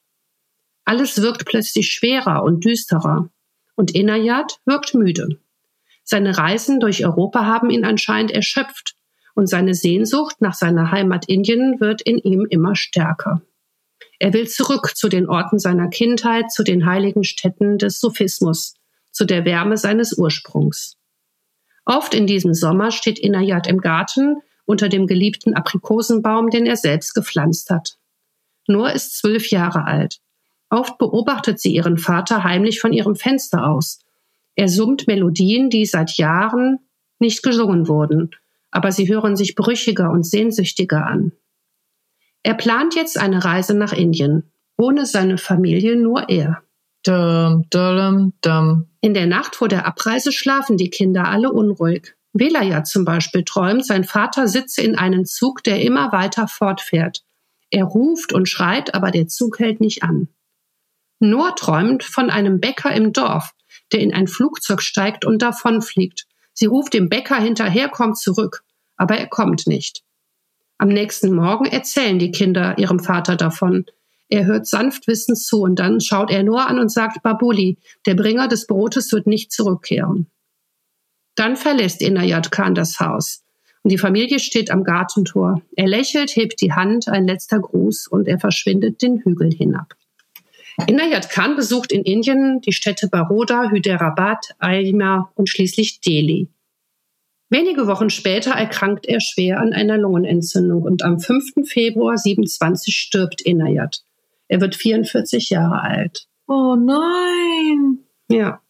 Alles wirkt plötzlich schwerer und düsterer. Und Inayat wirkt müde. Seine Reisen durch Europa haben ihn anscheinend erschöpft. Und seine Sehnsucht nach seiner Heimat Indien wird in ihm immer stärker. Er will zurück zu den Orten seiner Kindheit, zu den heiligen Stätten des Sufismus, zu der Wärme seines Ursprungs. Oft in diesem Sommer steht Inayat im Garten unter dem geliebten Aprikosenbaum, den er selbst gepflanzt hat. Noor ist zwölf Jahre alt. Oft beobachtet sie ihren Vater heimlich von ihrem Fenster aus. Er summt Melodien, die seit Jahren nicht gesungen wurden, aber sie hören sich brüchiger und sehnsüchtiger an. Er plant jetzt eine Reise nach Indien. Ohne seine Familie nur er. Dum, dum, dum. In der Nacht vor der Abreise schlafen die Kinder alle unruhig. Velayat zum Beispiel träumt, sein Vater sitze in einem Zug, der immer weiter fortfährt. Er ruft und schreit, aber der Zug hält nicht an. Noor träumt von einem Bäcker im Dorf, der in ein Flugzeug steigt und davonfliegt. Sie ruft dem Bäcker hinterher, kommt zurück, aber er kommt nicht. Am nächsten Morgen erzählen die Kinder ihrem Vater davon. Er hört sanft wissend zu und dann schaut er Noor an und sagt, Babuli, der Bringer des Brotes wird nicht zurückkehren. Dann verlässt Inayat Khan das Haus und die Familie steht am Gartentor. Er lächelt, hebt die Hand, ein letzter Gruß und er verschwindet den Hügel hinab. Inayat Khan besucht in Indien die Städte Baroda, Hyderabad, Aima und schließlich Delhi. Wenige Wochen später erkrankt er schwer an einer Lungenentzündung und am fünften Februar siebenundzwanzig stirbt Inayat. Er wird vierundvierzig Jahre alt. Oh nein. Ja.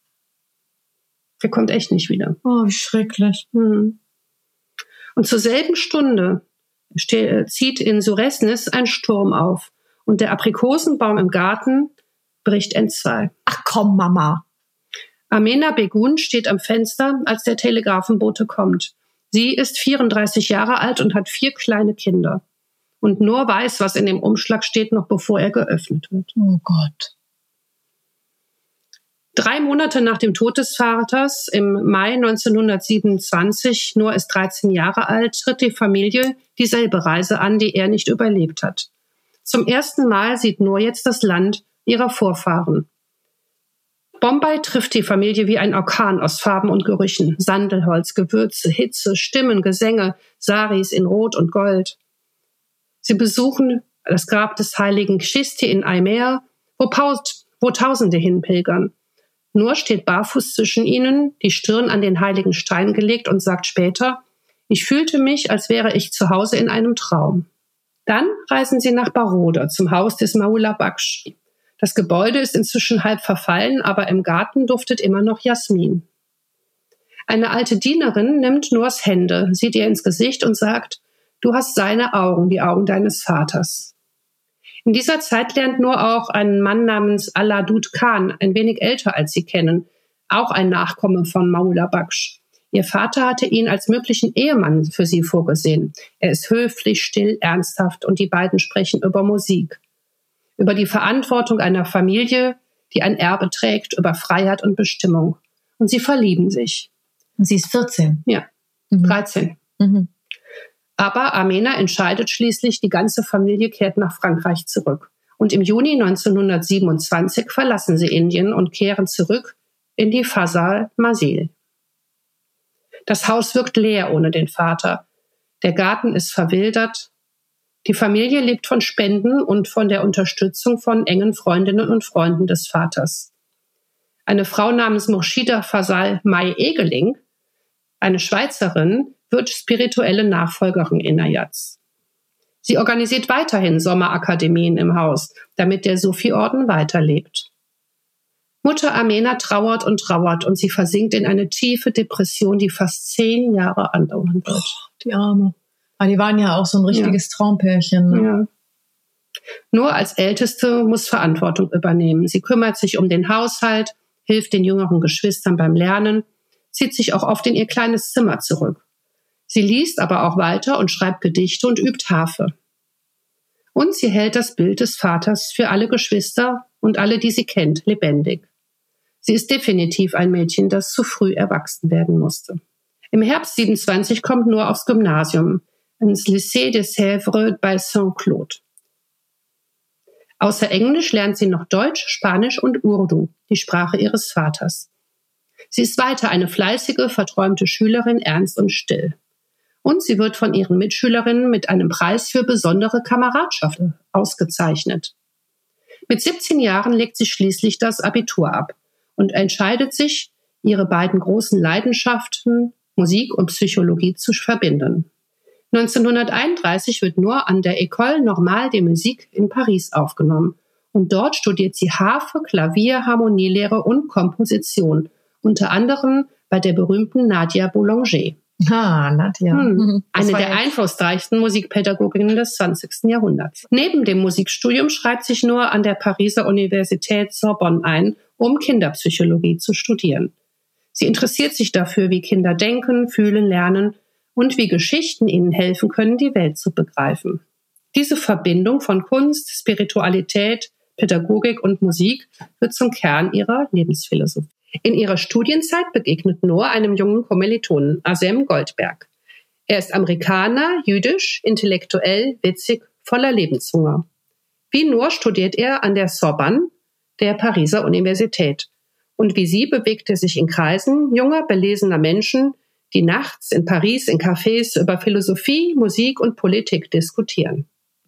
Er kommt echt nicht wieder. Oh, wie schrecklich. Hm. Und zur selben Stunde ste- zieht in Suresnes ein Sturm auf und der Aprikosenbaum im Garten bricht entzwei. Ach komm, Mama. Amena Begun steht am Fenster, als der Telegrafenbote kommt. Sie ist vierunddreißig Jahre alt und hat vier kleine Kinder. Und Noor weiß, was in dem Umschlag steht, noch bevor er geöffnet wird. Oh Gott. Drei Monate nach dem Tod des Vaters, im Mai neunzehnhundertsiebenundzwanzig, Noor ist dreizehn Jahre alt, tritt die Familie dieselbe Reise an, die er nicht überlebt hat. Zum ersten Mal sieht Noor jetzt das Land ihrer Vorfahren. Bombay trifft die Familie wie ein Orkan aus Farben und Gerüchen. Sandelholz, Gewürze, Hitze, Stimmen, Gesänge, Saris in Rot und Gold. Sie besuchen das Grab des heiligen Chisti in Ajmer, wo, Paus- wo Tausende hinpilgern. Noor steht barfuß zwischen ihnen, die Stirn an den heiligen Stein gelegt und sagt später, ich fühlte mich, als wäre ich zu Hause in einem Traum. Dann reisen sie nach Baroda zum Haus des Maula Baksh. Das Gebäude ist inzwischen halb verfallen, aber im Garten duftet immer noch Jasmin. Eine alte Dienerin nimmt Noors Hände, sieht ihr ins Gesicht und sagt, du hast seine Augen, die Augen deines Vaters. In dieser Zeit lernt Noor auch einen Mann namens Aladud Khan, ein wenig älter als sie kennen, auch ein Nachkomme von Maula Baksh. Ihr Vater hatte ihn als möglichen Ehemann für sie vorgesehen. Er ist höflich, still, ernsthaft und die beiden sprechen über Musik. Über die Verantwortung einer Familie, die ein Erbe trägt, über Freiheit und Bestimmung. Und sie verlieben sich. Und sie ist vierzehn? Ja, mhm. dreizehn. Mhm. Aber Amena entscheidet schließlich, die ganze Familie kehrt nach Frankreich zurück. Und im Juni neunzehnhundertsiebenundzwanzig verlassen sie Indien und kehren zurück in die Fasal Masil. Das Haus wirkt leer ohne den Vater. Der Garten ist verwildert. Die Familie lebt von Spenden und von der Unterstützung von engen Freundinnen und Freunden des Vaters. Eine Frau namens Murshida Fasal Mai Egeling, eine Schweizerin, wird spirituelle Nachfolgerin Inayats. Sie organisiert weiterhin Sommerakademien im Haus, damit der Sufi-Orden weiterlebt. Mutter Amena trauert und trauert und sie versinkt in eine tiefe Depression, die fast zehn Jahre andauern wird. Oh, die Arme. Aber die waren ja auch so ein richtiges ja. Traumpärchen. Ne? Ja. Nur als Älteste muss Verantwortung übernehmen. Sie kümmert sich um den Haushalt, hilft den jüngeren Geschwistern beim Lernen, zieht sich auch oft in ihr kleines Zimmer zurück. Sie liest aber auch weiter und schreibt Gedichte und übt Harfe. Und sie hält das Bild des Vaters für alle Geschwister und alle, die sie kennt, lebendig. Sie ist definitiv ein Mädchen, das zu früh erwachsen werden musste. Im Herbst siebenundzwanzig kommt Noor aufs Gymnasium, ins Lycée des Sèvres bei Saint-Claude. Außer Englisch lernt sie noch Deutsch, Spanisch und Urdu, die Sprache ihres Vaters. Sie ist weiter eine fleißige, verträumte Schülerin, ernst und still. Und sie wird von ihren Mitschülerinnen mit einem Preis für besondere Kameradschaft ausgezeichnet. Mit siebzehn Jahren legt sie schließlich das Abitur ab und entscheidet sich, ihre beiden großen Leidenschaften, Musik und Psychologie, zu verbinden. neunzehnhunderteinunddreißig wird Noor an der École Normale de Musique in Paris aufgenommen und dort studiert sie Harfe, Klavier, Harmonielehre und Komposition, unter anderem bei der berühmten Nadia Boulanger. Ah, Nadia. Hm. Eine der einflussreichsten Musikpädagoginnen des zwanzigsten Jahrhunderts. Neben dem Musikstudium schreibt sich Noor an der Pariser Universität Sorbonne ein, um Kinderpsychologie zu studieren. Sie interessiert sich dafür, wie Kinder denken, fühlen, lernen und wie Geschichten ihnen helfen können, die Welt zu begreifen. Diese Verbindung von Kunst, Spiritualität, Pädagogik und Musik wird zum Kern ihrer Lebensphilosophie. In ihrer Studienzeit begegnet Noor einem jungen Kommilitonen, Azem Goldberg. Er ist Amerikaner, jüdisch, intellektuell, witzig, voller Lebenshunger. Wie Noor studiert er an der Sorbonne, der Pariser Universität. Und wie sie bewegt er sich in Kreisen junger, belesener Menschen, die nachts in Paris in Cafés über Philosophie, Musik und Politik diskutieren.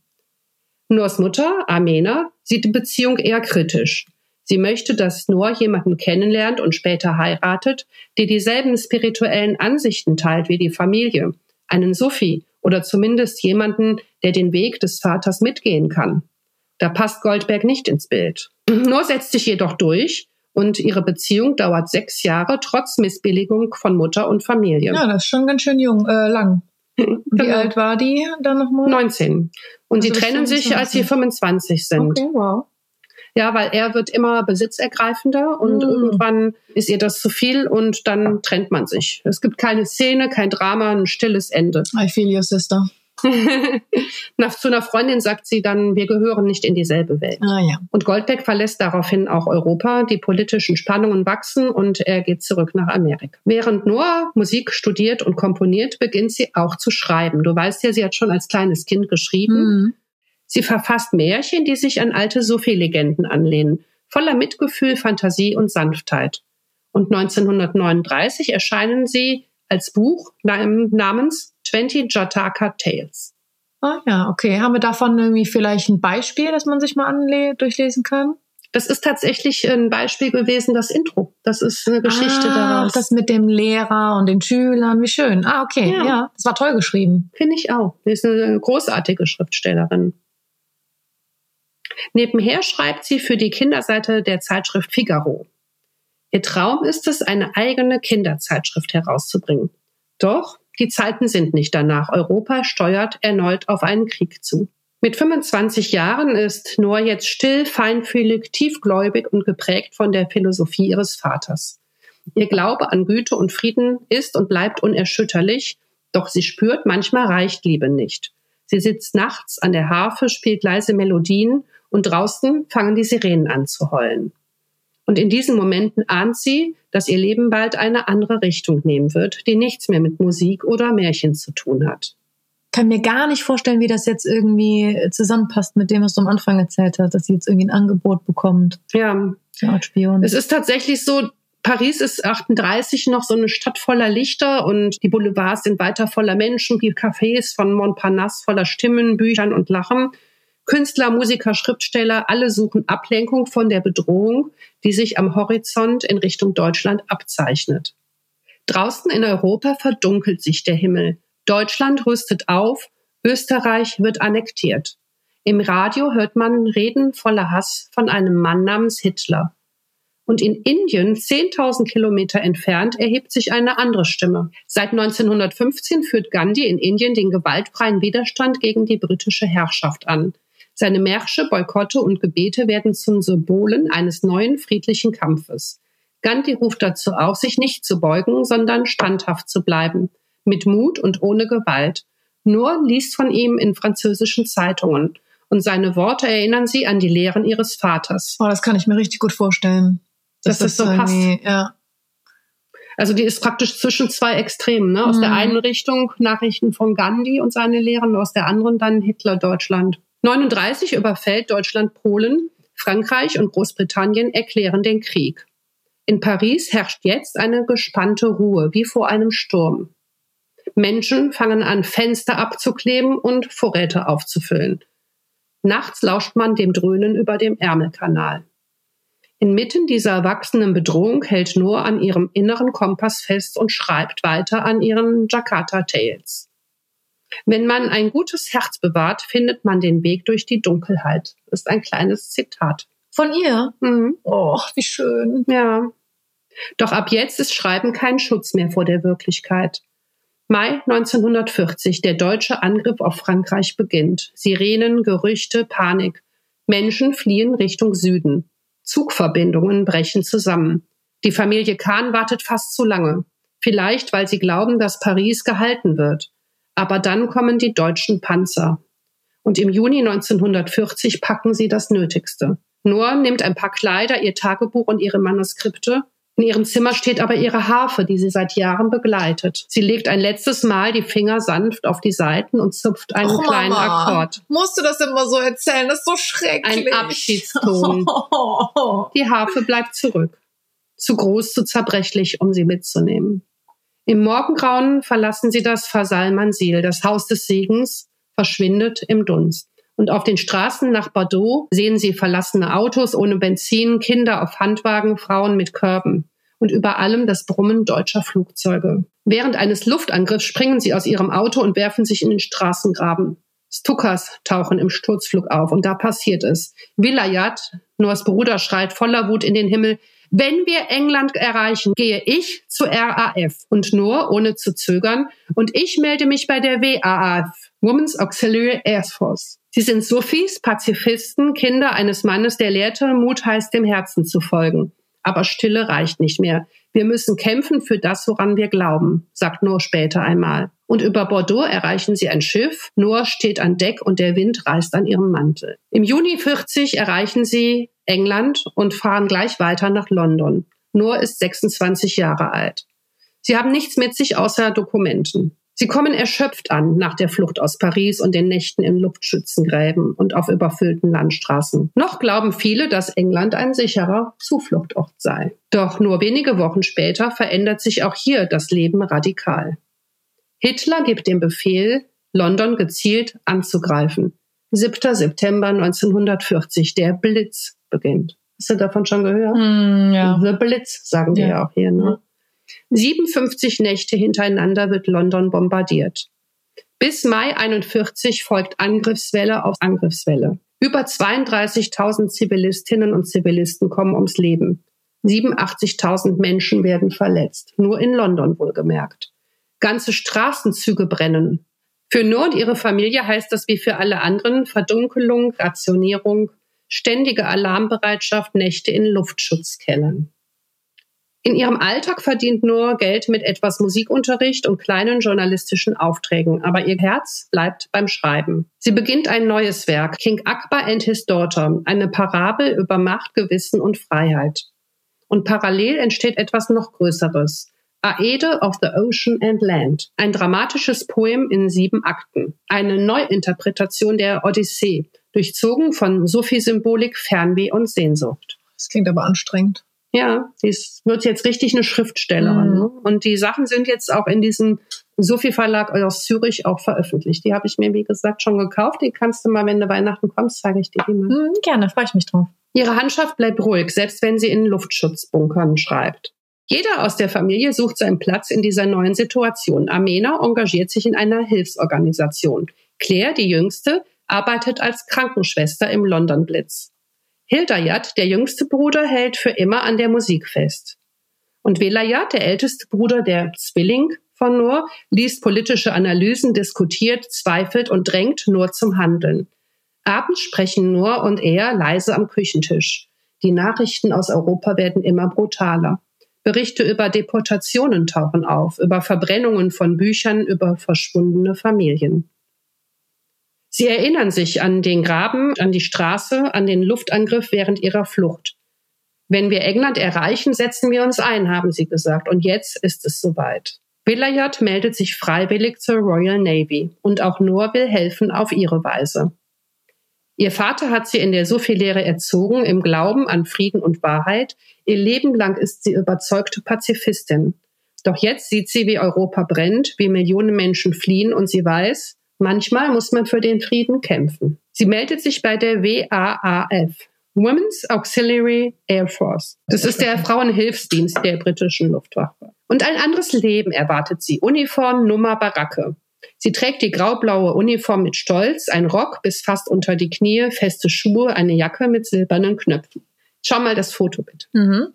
Noors Mutter, Amena, sieht die Beziehung eher kritisch. Sie möchte, dass Noor jemanden kennenlernt und später heiratet, der dieselben spirituellen Ansichten teilt wie die Familie, einen Sufi oder zumindest jemanden, der den Weg des Vaters mitgehen kann. Da passt Goldberg nicht ins Bild. Noor setzt sich jedoch durch und ihre Beziehung dauert sechs Jahre trotz Missbilligung von Mutter und Familie. Ja, das ist schon ganz schön jung, äh, lang. Wie genau. alt war die dann nochmal? neunzehn. Und also sie trennen sich, als sie fünfundzwanzig sind. Okay, wow. Ja, weil er wird immer besitzergreifender und mm. irgendwann ist ihr das zu viel und dann trennt man sich. Es gibt keine Szene, kein Drama, ein stilles Ende. I feel your sister. Nach, zu einer Freundin sagt sie dann, wir gehören nicht in dieselbe Welt. Ah, ja. Und Goldbeck verlässt daraufhin auch Europa. Die politischen Spannungen wachsen und er geht zurück nach Amerika. Während Noah Musik studiert und komponiert, beginnt sie auch zu schreiben. Du weißt ja, sie hat schon als kleines Kind geschrieben. Mhm. Sie verfasst Märchen, die sich an alte Sophie-Legenden anlehnen, voller Mitgefühl, Fantasie und Sanftheit. Und neunzehnhundertneununddreißig erscheinen sie als Buch namens zwanzig Jataka Tales. Ah ja, okay. Haben wir davon irgendwie vielleicht ein Beispiel, das man sich mal anle- durchlesen kann? Das ist tatsächlich ein Beispiel gewesen, das Intro. Das ist eine Geschichte ah, daraus. Das mit dem Lehrer und den Schülern, wie schön. Ah, okay, ja, ja, das war toll geschrieben. Finde ich auch. Sie ist eine großartige Schriftstellerin. Nebenher schreibt sie für die Kinderseite der Zeitschrift Figaro. Ihr Traum ist es, eine eigene Kinderzeitschrift herauszubringen. Doch die Zeiten sind nicht danach. Europa steuert erneut auf einen Krieg zu. Mit fünfundzwanzig Jahren ist Noah jetzt still, feinfühlig, tiefgläubig und geprägt von der Philosophie ihres Vaters. Ihr Glaube an Güte und Frieden ist und bleibt unerschütterlich, doch sie spürt, manchmal reicht Liebe nicht. Sie sitzt nachts an der Harfe, spielt leise Melodien und draußen fangen die Sirenen an zu heulen. Und in diesen Momenten ahnt sie, dass ihr Leben bald eine andere Richtung nehmen wird, die nichts mehr mit Musik oder Märchen zu tun hat. Ich kann mir gar nicht vorstellen, wie das jetzt irgendwie zusammenpasst mit dem, was du am Anfang erzählt hast, dass sie jetzt irgendwie ein Angebot bekommt. Ja, Art Spion. Es ist tatsächlich so, Paris ist achtunddreißig noch so eine Stadt voller Lichter und die Boulevards sind weiter voller Menschen, die Cafés von Montparnasse voller Stimmen, Büchern und Lachen. Künstler, Musiker, Schriftsteller, alle suchen Ablenkung von der Bedrohung, die sich am Horizont in Richtung Deutschland abzeichnet. Draußen in Europa verdunkelt sich der Himmel. Deutschland rüstet auf, Österreich wird annektiert. Im Radio hört man Reden voller Hass von einem Mann namens Hitler. Und in Indien, zehntausend Kilometer entfernt, erhebt sich eine andere Stimme. Seit neunzehnhundertfünfzehn führt Gandhi in Indien den gewaltfreien Widerstand gegen die britische Herrschaft an. Seine Märsche, Boykotte und Gebete werden zu Symbolen eines neuen friedlichen Kampfes. Gandhi ruft dazu auf, sich nicht zu beugen, sondern standhaft zu bleiben. Mit Mut und ohne Gewalt. Noah liest von ihm in französischen Zeitungen. Und seine Worte erinnern sie an die Lehren ihres Vaters. Oh, das kann ich mir richtig gut vorstellen. Dass das, das so passt. Ja. Also die ist praktisch zwischen zwei Extremen. Ne? Aus mhm. der einen Richtung Nachrichten von Gandhi und seine Lehren, aus der anderen dann Hitler-Deutschland. neununddreißig überfällt Deutschland Polen, Frankreich und Großbritannien erklären den Krieg. In Paris herrscht jetzt eine gespannte Ruhe, wie vor einem Sturm. Menschen fangen an, Fenster abzukleben und Vorräte aufzufüllen. Nachts lauscht man dem Dröhnen über dem Ärmelkanal. Inmitten dieser wachsenden Bedrohung hält Noah an ihrem inneren Kompass fest und schreibt weiter an ihren Jataka Tales. Wenn man ein gutes Herz bewahrt, findet man den Weg durch die Dunkelheit. Das ist ein kleines Zitat. Von ihr? Mhm. Oh, wie schön. Ja. Doch ab jetzt ist Schreiben kein Schutz mehr vor der Wirklichkeit. Mai neunzehnhundertvierzig, der deutsche Angriff auf Frankreich beginnt. Sirenen, Gerüchte, Panik. Menschen fliehen Richtung Süden. Zugverbindungen brechen zusammen. Die Familie Kahn wartet fast zu lange. Vielleicht, weil sie glauben, dass Paris gehalten wird. Aber dann kommen die deutschen Panzer. Und im Juni neunzehnhundertvierzig packen sie das Nötigste. Noah nimmt ein paar Kleider, ihr Tagebuch und ihre Manuskripte. In ihrem Zimmer steht aber ihre Harfe, die sie seit Jahren begleitet. Sie legt ein letztes Mal die Finger sanft auf die Saiten und zupft einen Och, kleinen Mama. Akkord. Musst du das immer so erzählen? Das ist so schrecklich. Ein Abschiedston. Die Harfe bleibt zurück. Zu groß, zu zerbrechlich, um sie mitzunehmen. Im Morgengrauen verlassen sie das Fasalmansil, das Haus des Segens, verschwindet im Dunst. Und auf den Straßen nach Bordeaux sehen sie verlassene Autos ohne Benzin, Kinder auf Handwagen, Frauen mit Körben. Und über allem das Brummen deutscher Flugzeuge. Während eines Luftangriffs springen sie aus ihrem Auto und werfen sich in den Straßengraben. Stukas tauchen im Sturzflug auf und da passiert es. Vilayat, Noahs Bruder, schreit voller Wut in den Himmel: Wenn wir England erreichen, gehe ich zur R A F. Und Noah, ohne zu zögern: Und ich melde mich bei der W A F, Women's Auxiliary Air Force. Sie sind Sufis, Pazifisten, Kinder eines Mannes, der lehrte, Mut heißt dem Herzen zu folgen. Aber Stille reicht nicht mehr. Wir müssen kämpfen für das, woran wir glauben, sagt Noor später einmal. Und über Bordeaux erreichen sie ein Schiff. Noor steht an Deck und der Wind reißt an ihrem Mantel. Im Juni vierzig erreichen sie England und fahren gleich weiter nach London. Noor ist sechsundzwanzig Jahre alt. Sie haben nichts mit sich außer Dokumenten. Sie kommen erschöpft an nach der Flucht aus Paris und den Nächten in Luftschützengräben und auf überfüllten Landstraßen. Noch glauben viele, dass England ein sicherer Zufluchtort sei. Doch nur wenige Wochen später verändert sich auch hier das Leben radikal. Hitler gibt den Befehl, London gezielt anzugreifen. siebter September neunzehnhundertvierzig, der Blitz beginnt. Hast du davon schon gehört? Mm, ja. The Blitz, sagen wir ja, ja auch hier, ne? siebenundfünfzig Nächte hintereinander wird London bombardiert. Bis Mai einundvierzig folgt Angriffswelle auf Angriffswelle. Über zweiunddreißigtausend Zivilistinnen und Zivilisten kommen ums Leben. siebenundachtzigtausend Menschen werden verletzt. Nur in London wohlgemerkt. Ganze Straßenzüge brennen. Für Noor und ihre Familie heißt das wie für alle anderen Verdunkelung, Rationierung, ständige Alarmbereitschaft, Nächte in Luftschutzkellern. In ihrem Alltag verdient Noor Geld mit etwas Musikunterricht und kleinen journalistischen Aufträgen, aber ihr Herz bleibt beim Schreiben. Sie beginnt ein neues Werk, King Akbar and His Daughter, eine Parabel über Macht, Gewissen und Freiheit. Und parallel entsteht etwas noch Größeres, Aede of the Ocean and Land, ein dramatisches Poem in sieben Akten, eine Neuinterpretation der Odyssee, durchzogen von Sufi-Symbolik, Fernweh und Sehnsucht. Das klingt aber anstrengend. Ja, sie wird jetzt richtig eine Schriftstellerin. Mhm. Ne? Und die Sachen sind jetzt auch in diesem Sufi-Verlag aus Zürich auch veröffentlicht. Die habe ich mir, wie gesagt, schon gekauft. Die kannst du mal, wenn du Weihnachten kommst, zeige ich dir die mal. Mhm, gerne, freue ich mich drauf. Ihre Handschrift bleibt ruhig, selbst wenn sie in Luftschutzbunkern schreibt. Jeder aus der Familie sucht seinen Platz in dieser neuen Situation. Amena engagiert sich in einer Hilfsorganisation. Claire, die Jüngste, arbeitet als Krankenschwester im London Blitz. Hildayat, der jüngste Bruder, hält für immer an der Musik fest. Und Velayat, der älteste Bruder, der Zwilling von Noor, liest politische Analysen, diskutiert, zweifelt und drängt Noor zum Handeln. Abends sprechen Noor und er leise am Küchentisch. Die Nachrichten aus Europa werden immer brutaler. Berichte über Deportationen tauchen auf, über Verbrennungen von Büchern, über verschwundene Familien. Sie erinnern sich an den Graben, an die Straße, an den Luftangriff während ihrer Flucht. Wenn wir England erreichen, setzen wir uns ein, haben sie gesagt. Und jetzt ist es soweit. Velayat meldet sich freiwillig zur Royal Navy. Und auch Noor will helfen auf ihre Weise. Ihr Vater hat sie in der Sufi-Lehre erzogen, im Glauben an Frieden und Wahrheit. Ihr Leben lang ist sie überzeugte Pazifistin. Doch jetzt sieht sie, wie Europa brennt, wie Millionen Menschen fliehen und sie weiß, manchmal muss man für den Frieden kämpfen. Sie meldet sich bei der W A A F, Women's Auxiliary Air Force. Das ist der Frauenhilfsdienst der britischen Luftwaffe. Und ein anderes Leben erwartet sie. Uniform, Nummer, Baracke. Sie trägt die graublaue Uniform mit Stolz, ein Rock bis fast unter die Knie, feste Schuhe, eine Jacke mit silbernen Knöpfen. Schau mal das Foto bitte. Mhm.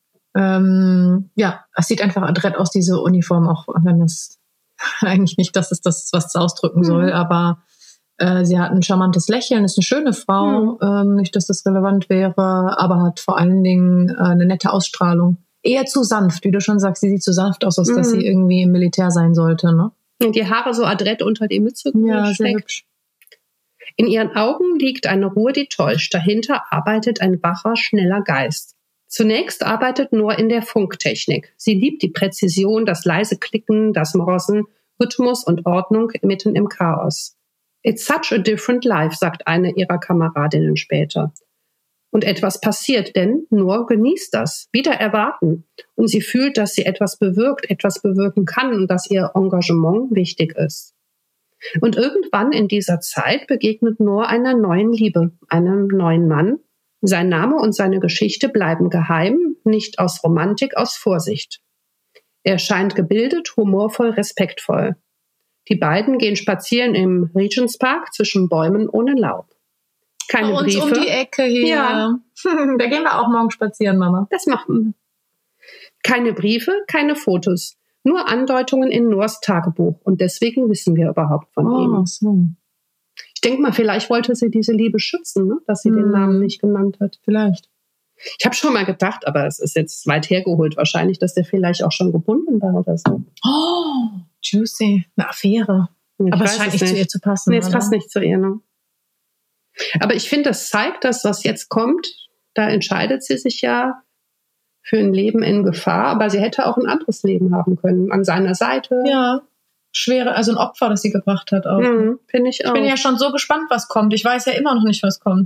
Ähm, ja, es sieht einfach adrett aus, diese Uniform, auch wenn es eigentlich nicht das ist, das, was es ausdrücken soll, mhm. aber äh, sie hat ein charmantes Lächeln, ist eine schöne Frau, mhm. ähm, nicht, dass das relevant wäre, aber hat vor allen Dingen äh, eine nette Ausstrahlung. Eher zu sanft, wie du schon sagst, sie sieht zu sanft aus, als mhm. dass sie irgendwie im Militär sein sollte, ne? Und die Haare so adrett unter die Mütze ja, sehr hübsch. In ihren Augen liegt eine Ruhe, die täuscht. Dahinter arbeitet ein wacher, schneller Geist. Zunächst arbeitet Noor in der Funktechnik. Sie liebt die Präzision, das leise Klicken, das Morsen, Rhythmus und Ordnung mitten im Chaos. It's such a different life, sagt eine ihrer Kameradinnen später. Und etwas passiert, denn Noor genießt das, wieder erwarten. Und sie fühlt, dass sie etwas bewirkt, etwas bewirken kann und dass ihr Engagement wichtig ist. Und irgendwann in dieser Zeit begegnet Noor einer neuen Liebe, einem neuen Mann. Sein Name und seine Geschichte bleiben geheim, nicht aus Romantik, aus Vorsicht. Er scheint gebildet, humorvoll, respektvoll. Die beiden gehen spazieren im Regents Park zwischen Bäumen ohne Laub. Keine Bei uns Briefe. Um die Ecke hier. Ja. Da gehen wir auch morgen spazieren, Mama. Das machen wir. Keine Briefe, keine Fotos. Nur Andeutungen in Noors Tagebuch. Und deswegen wissen wir überhaupt von oh, ihm. So. Ich denke mal, vielleicht wollte sie diese Liebe schützen, ne? Dass sie hm. den Namen nicht genannt hat. Vielleicht. Ich habe schon mal gedacht, aber es ist jetzt weit hergeholt wahrscheinlich, dass der vielleicht auch schon gebunden war oder so. Oh, juicy. Eine Affäre. Ich aber es scheint nicht zu ihr zu passen. Nee, es oder? passt nicht zu ihr. Ne? Aber ich finde, das zeigt, dass was jetzt kommt, da entscheidet sie sich ja für ein Leben in Gefahr, aber sie hätte auch ein anderes Leben haben können, an seiner Seite. Ja, schwere, also ein Opfer, das sie gebracht hat auch. Mhm, finde ich auch. Ich bin ja schon so gespannt, was kommt. Ich weiß ja immer noch nicht, was kommt.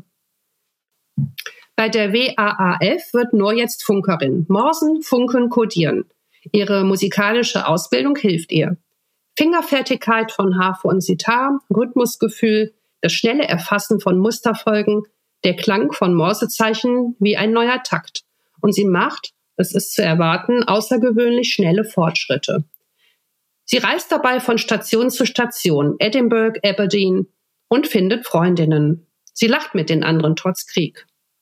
Bei der W A A F wird Noor jetzt Funkerin. Morsen, Funken, Codieren. Ihre musikalische Ausbildung hilft ihr. Fingerfertigkeit von Harfe und Sitar, Rhythmusgefühl, das schnelle Erfassen von Musterfolgen, der Klang von Morsezeichen wie ein neuer Takt. Und sie macht, es ist zu erwarten, außergewöhnlich schnelle Fortschritte. Sie reist dabei von Station zu Station, Edinburgh, Aberdeen, und findet Freundinnen. Sie lacht mit den anderen trotz Krieg.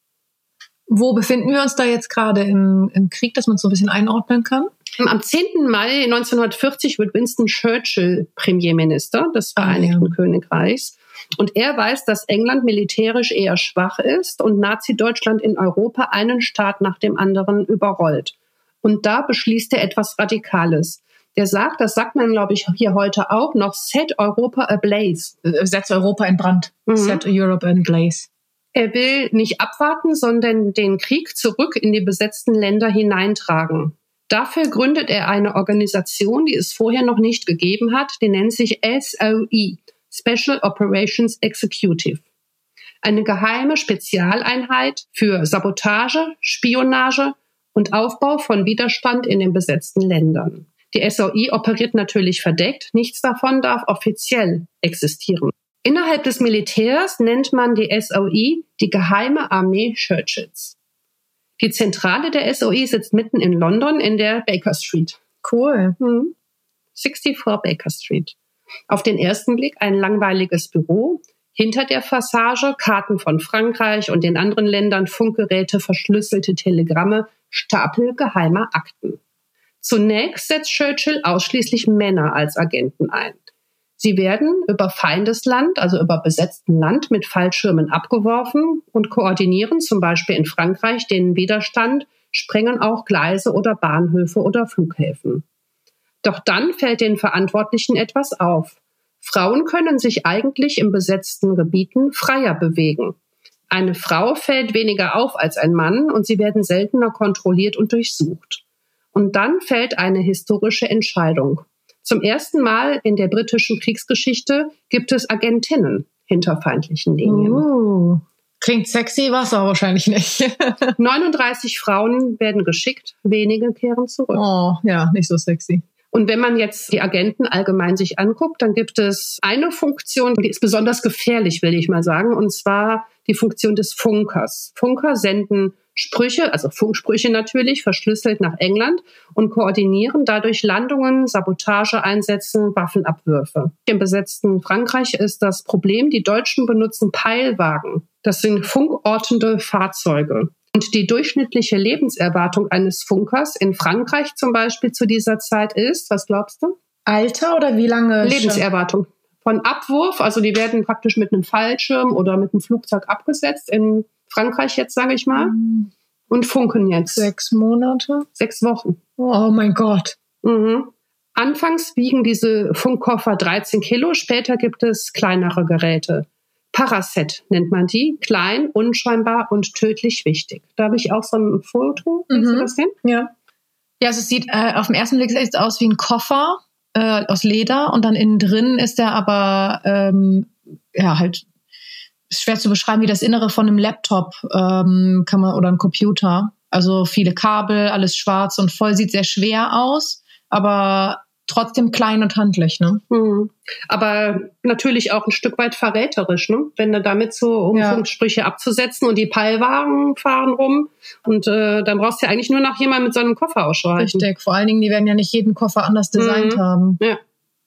Wo befinden wir uns da jetzt gerade im, im Krieg, dass man es so ein bisschen einordnen kann? Am zehnten Mai neunzehnhundertvierzig wird Winston Churchill Premierminister des Vereinigten Ah, ja. Königreichs. Und er weiß, dass England militärisch eher schwach ist und Nazi-Deutschland in Europa einen Staat nach dem anderen überrollt. Und da beschließt er etwas Radikales. Der sagt, das sagt man, glaube ich, hier heute auch noch, set Europa ablaze. Setz Europa in Brand. Mhm. Set Europe in blaze. Er will nicht abwarten, sondern den Krieg zurück in die besetzten Länder hineintragen. Dafür gründet er eine Organisation, die es vorher noch nicht gegeben hat. Die nennt sich S O E, Special Operations Executive. Eine geheime Spezialeinheit für Sabotage, Spionage und Aufbau von Widerstand in den besetzten Ländern. Die S O E operiert natürlich verdeckt. Nichts davon darf offiziell existieren. Innerhalb des Militärs nennt man die S O E die Geheime Armee Churchills. Die Zentrale der S O E sitzt mitten in London in der Baker Street. Cool. Hm. vierundsechzig Baker Street. Auf den ersten Blick ein langweiliges Büro. Hinter der Fassade Karten von Frankreich und den anderen Ländern, Funkgeräte, verschlüsselte Telegramme, Stapel geheimer Akten. Zunächst setzt Churchill ausschließlich Männer als Agenten ein. Sie werden über Feindesland, also über besetzten Land, mit Fallschirmen abgeworfen und koordinieren zum Beispiel in Frankreich den Widerstand, sprengen auch Gleise oder Bahnhöfe oder Flughäfen. Doch dann fällt den Verantwortlichen etwas auf. Frauen können sich eigentlich in besetzten Gebieten freier bewegen. Eine Frau fällt weniger auf als ein Mann und sie werden seltener kontrolliert und durchsucht. Und dann fällt eine historische Entscheidung. Zum ersten Mal in der britischen Kriegsgeschichte gibt es Agentinnen hinter feindlichen Linien. Uh, klingt sexy, war es aber wahrscheinlich nicht. neununddreißig Frauen werden geschickt, wenige kehren zurück. Oh, ja, nicht so sexy. Und wenn man jetzt die Agenten allgemein sich anguckt, dann gibt es eine Funktion, die ist besonders gefährlich, will ich mal sagen, und zwar die Funktion des Funkers. Funker senden Sprüche, also Funksprüche natürlich, verschlüsselt nach England und koordinieren dadurch Landungen, Sabotageeinsätze, Waffenabwürfe. Im besetzten Frankreich ist das Problem, die Deutschen benutzen Peilwagen. Das sind funkortende Fahrzeuge. Und die durchschnittliche Lebenserwartung eines Funkers in Frankreich zum Beispiel zu dieser Zeit ist, was glaubst du? Alter oder wie lange? Lebenserwartung. Von Abwurf, also die werden praktisch mit einem Fallschirm oder mit einem Flugzeug abgesetzt, in Frankreich jetzt, sage ich mal, Mhm. und funken jetzt. Sechs Monate? Sechs Wochen. Oh mein Gott. Mhm. Anfangs wiegen diese Funkkoffer dreizehn Kilo, später gibt es kleinere Geräte. Paraset nennt man die, klein, unscheinbar und tödlich wichtig. Da habe ich auch so ein Foto. Willst du Mhm. das sehen? Ja. Ja, also es sieht äh, auf den ersten Blick sieht es aus wie ein Koffer äh, aus Leder und dann innen drin ist der aber ähm, ja halt ist schwer zu beschreiben, wie das Innere von einem Laptop ähm, kann man oder ein Computer. Also viele Kabel, alles schwarz und voll, sieht sehr schwer aus, aber trotzdem klein und handlich, ne? Mhm. Aber natürlich auch ein Stück weit verräterisch, ne? Wenn du damit so, um Ja. Funksprüche abzusetzen und die Peilwagen fahren rum und äh, dann brauchst du ja eigentlich nur nach jemandem mit so einem Koffer Ausschau halten. Richtig. Vor allen Dingen, die werden ja nicht jeden Koffer anders designt Mhm. haben. Ja.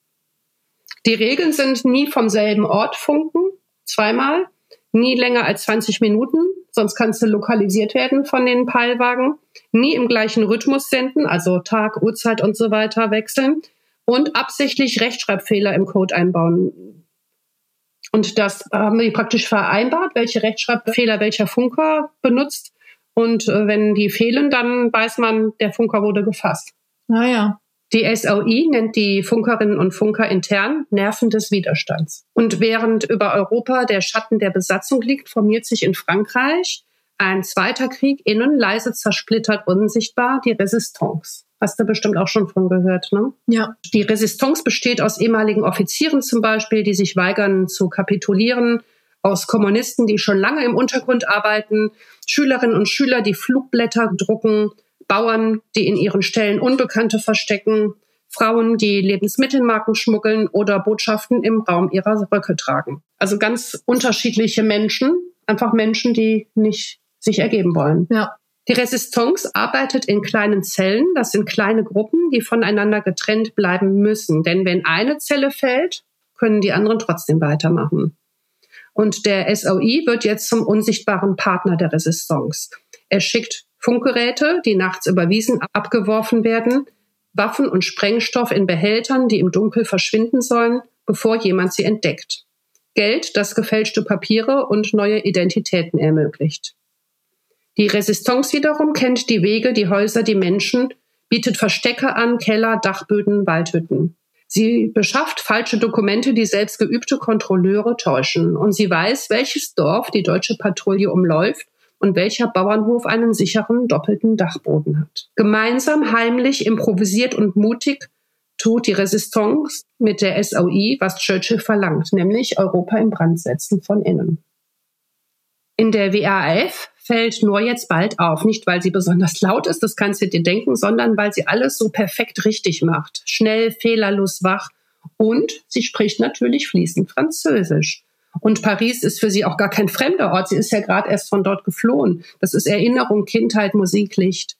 Die Regeln sind nie vom selben Ort funken, zweimal, nie länger als zwanzig Minuten, sonst kannst du lokalisiert werden von den Peilwagen, nie im gleichen Rhythmus senden, also Tag, Uhrzeit und so weiter wechseln und absichtlich Rechtschreibfehler im Code einbauen. Und das haben wir praktisch vereinbart, welche Rechtschreibfehler welcher Funker benutzt. Und äh, wenn die fehlen, dann weiß man, der Funker wurde gefasst. Naja. Die S O I nennt die Funkerinnen und Funker intern Nerven des Widerstands. Und während über Europa der Schatten der Besatzung liegt, formiert sich in Frankreich ein zweiter Krieg innen, leise zersplittert, unsichtbar, die Resistance. Hast du bestimmt auch schon von gehört, ne? Ja. Die Resistance besteht aus ehemaligen Offizieren zum Beispiel, die sich weigern zu kapitulieren, aus Kommunisten, die schon lange im Untergrund arbeiten, Schülerinnen und Schüler, die Flugblätter drucken, Bauern, die in ihren Ställen Unbekannte verstecken, Frauen, die Lebensmittelmarken schmuggeln oder Botschaften im Raum ihrer Röcke tragen. Also ganz unterschiedliche Menschen, einfach Menschen, die nicht sich ergeben wollen. Ja. Die Resistance arbeitet in kleinen Zellen, das sind kleine Gruppen, die voneinander getrennt bleiben müssen. Denn wenn eine Zelle fällt, können die anderen trotzdem weitermachen. Und der S O I wird jetzt zum unsichtbaren Partner der Resistance. Er schickt Funkgeräte, die nachts über Wiesen abgeworfen werden, Waffen und Sprengstoff in Behältern, die im Dunkel verschwinden sollen, bevor jemand sie entdeckt. Geld, das gefälschte Papiere und neue Identitäten ermöglicht. Die Resistance wiederum kennt die Wege, die Häuser, die Menschen, bietet Verstecke an, Keller, Dachböden, Waldhütten. Sie beschafft falsche Dokumente, die selbst geübte Kontrolleure täuschen. Und sie weiß, welches Dorf die deutsche Patrouille umläuft und welcher Bauernhof einen sicheren doppelten Dachboden hat. Gemeinsam, heimlich, improvisiert und mutig tut die Resistance mit der S O I, was Churchill verlangt, nämlich Europa in Brand setzen von innen. In der W A F fällt nur jetzt bald auf, nicht weil sie besonders laut ist, das kannst du dir denken, sondern weil sie alles so perfekt richtig macht. Schnell, fehlerlos, wach und sie spricht natürlich fließend Französisch. Und Paris ist für sie auch gar kein fremder Ort. Sie ist ja gerade erst von dort geflohen. Das ist Erinnerung, Kindheit, Musik, Licht.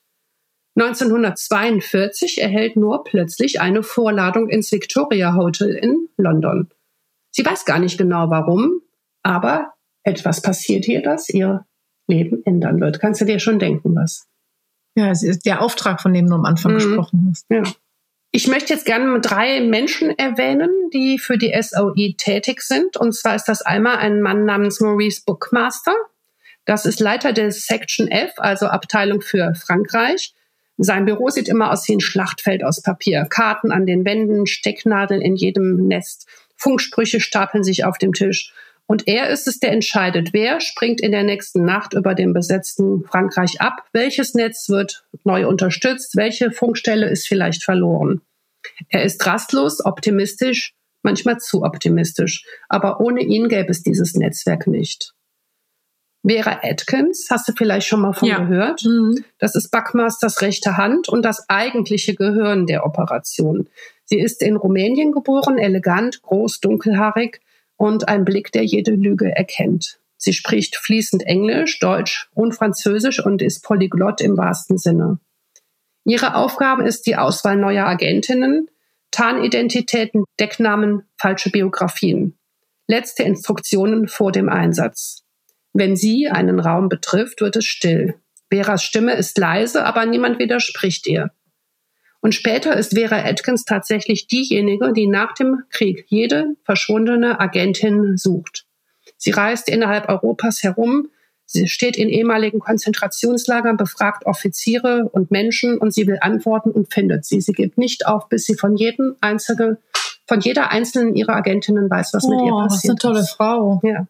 neunzehnhundertzweiundvierzig erhält Noor plötzlich eine Vorladung ins Victoria Hotel in London. Sie weiß gar nicht genau warum, aber etwas passiert hier, das ihr Leben ändern wird. Kannst du dir schon denken, was? Ja, es ist der Auftrag, von dem du am Anfang mhm. gesprochen hast. Ja. Ich möchte jetzt gerne drei Menschen erwähnen, die für die S O I tätig sind. Und zwar ist das einmal ein Mann namens Maurice Buckmaster. Das ist Leiter der Section F, also Abteilung für Frankreich. Sein Büro sieht immer aus wie ein Schlachtfeld aus Papier. Karten an den Wänden, Stecknadeln in jedem Nest. Funksprüche stapeln sich auf dem Tisch. Und er ist es, der entscheidet, wer springt in der nächsten Nacht über dem besetzten Frankreich ab, welches Netz wird neu unterstützt, welche Funkstelle ist vielleicht verloren. Er ist rastlos, optimistisch, manchmal zu optimistisch, aber ohne ihn gäbe es dieses Netzwerk nicht. Vera Atkins, hast du vielleicht schon mal von ja. gehört? Mhm. Das ist Buckmasters rechte Hand und das eigentliche Gehirn der Operation. Sie ist in Rumänien geboren, elegant, groß, dunkelhaarig, und ein Blick, der jede Lüge erkennt. Sie spricht fließend Englisch, Deutsch und Französisch und ist Polyglott im wahrsten Sinne. Ihre Aufgabe ist die Auswahl neuer Agentinnen, Tarnidentitäten, Decknamen, falsche Biografien. Letzte Instruktionen vor dem Einsatz. Wenn sie einen Raum betrifft, wird es still. Veras Stimme ist leise, aber niemand widerspricht ihr. Und später ist Vera Atkins tatsächlich diejenige, die nach dem Krieg jede verschwundene Agentin sucht. Sie reist innerhalb Europas herum, sie steht in ehemaligen Konzentrationslagern, befragt Offiziere und Menschen und sie will antworten und findet sie. Sie gibt nicht auf, bis sie von jedem einzelnen, von jeder einzelnen ihrer Agentinnen weiß, was oh, mit ihr passiert. Das ist eine tolle ist. Frau. Ja.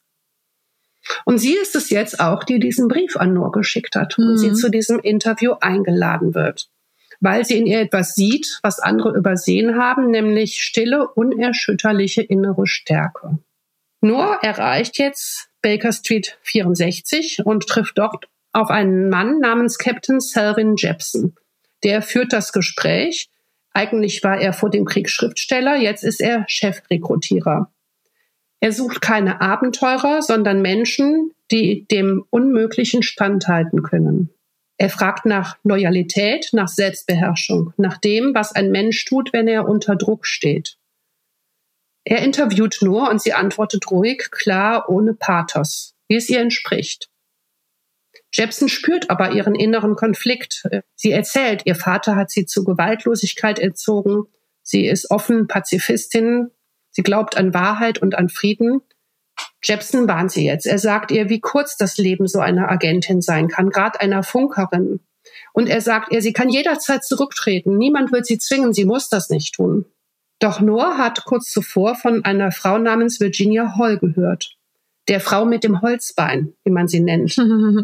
Und sie ist es jetzt auch, die diesen Brief an Noor geschickt hat und mhm. sie zu diesem Interview eingeladen wird. Weil sie in ihr etwas sieht, was andere übersehen haben, nämlich stille, unerschütterliche innere Stärke. Noor erreicht jetzt Baker Street vierundsechzig und trifft dort auf einen Mann namens Captain Selwyn Jepson. Der führt das Gespräch. Eigentlich war er vor dem Krieg Schriftsteller, jetzt ist er Chefrekrutierer. Er sucht keine Abenteurer, sondern Menschen, die dem Unmöglichen standhalten können. Er fragt nach Loyalität, nach Selbstbeherrschung, nach dem, was ein Mensch tut, wenn er unter Druck steht. Er interviewt Noor und sie antwortet ruhig, klar, ohne Pathos, wie es ihr entspricht. Jepson spürt aber ihren inneren Konflikt. Sie erzählt, ihr Vater hat sie zu Gewaltlosigkeit erzogen. Sie ist offen Pazifistin. Sie glaubt an Wahrheit und an Frieden. Jepson warnt sie jetzt. Er sagt ihr, wie kurz das Leben so einer Agentin sein kann, gerade einer Funkerin. Und er sagt ihr, sie kann jederzeit zurücktreten. Niemand wird sie zwingen, sie muss das nicht tun. Doch Noor hat kurz zuvor von einer Frau namens Virginia Hall gehört. Der Frau mit dem Holzbein, wie man sie nennt.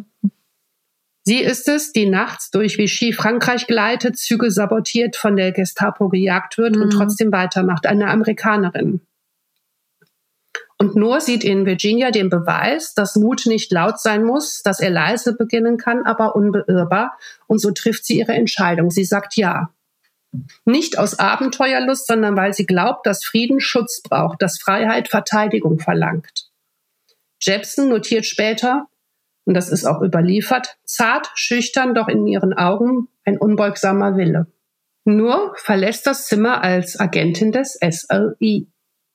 Sie ist es, die nachts durch Vichy Frankreich gleitet, Züge sabotiert, von der Gestapo gejagt wird mhm. und trotzdem weitermacht. Eine Amerikanerin. Und Noor sieht in Virginia den Beweis, dass Mut nicht laut sein muss, dass er leise beginnen kann, aber unbeirrbar. Und so trifft sie ihre Entscheidung. Sie sagt ja. Nicht aus Abenteuerlust, sondern weil sie glaubt, dass Frieden Schutz braucht, dass Freiheit Verteidigung verlangt. Jepson notiert später, und das ist auch überliefert, zart, schüchtern, doch in ihren Augen ein unbeugsamer Wille. Noor verlässt das Zimmer als Agentin des S O I.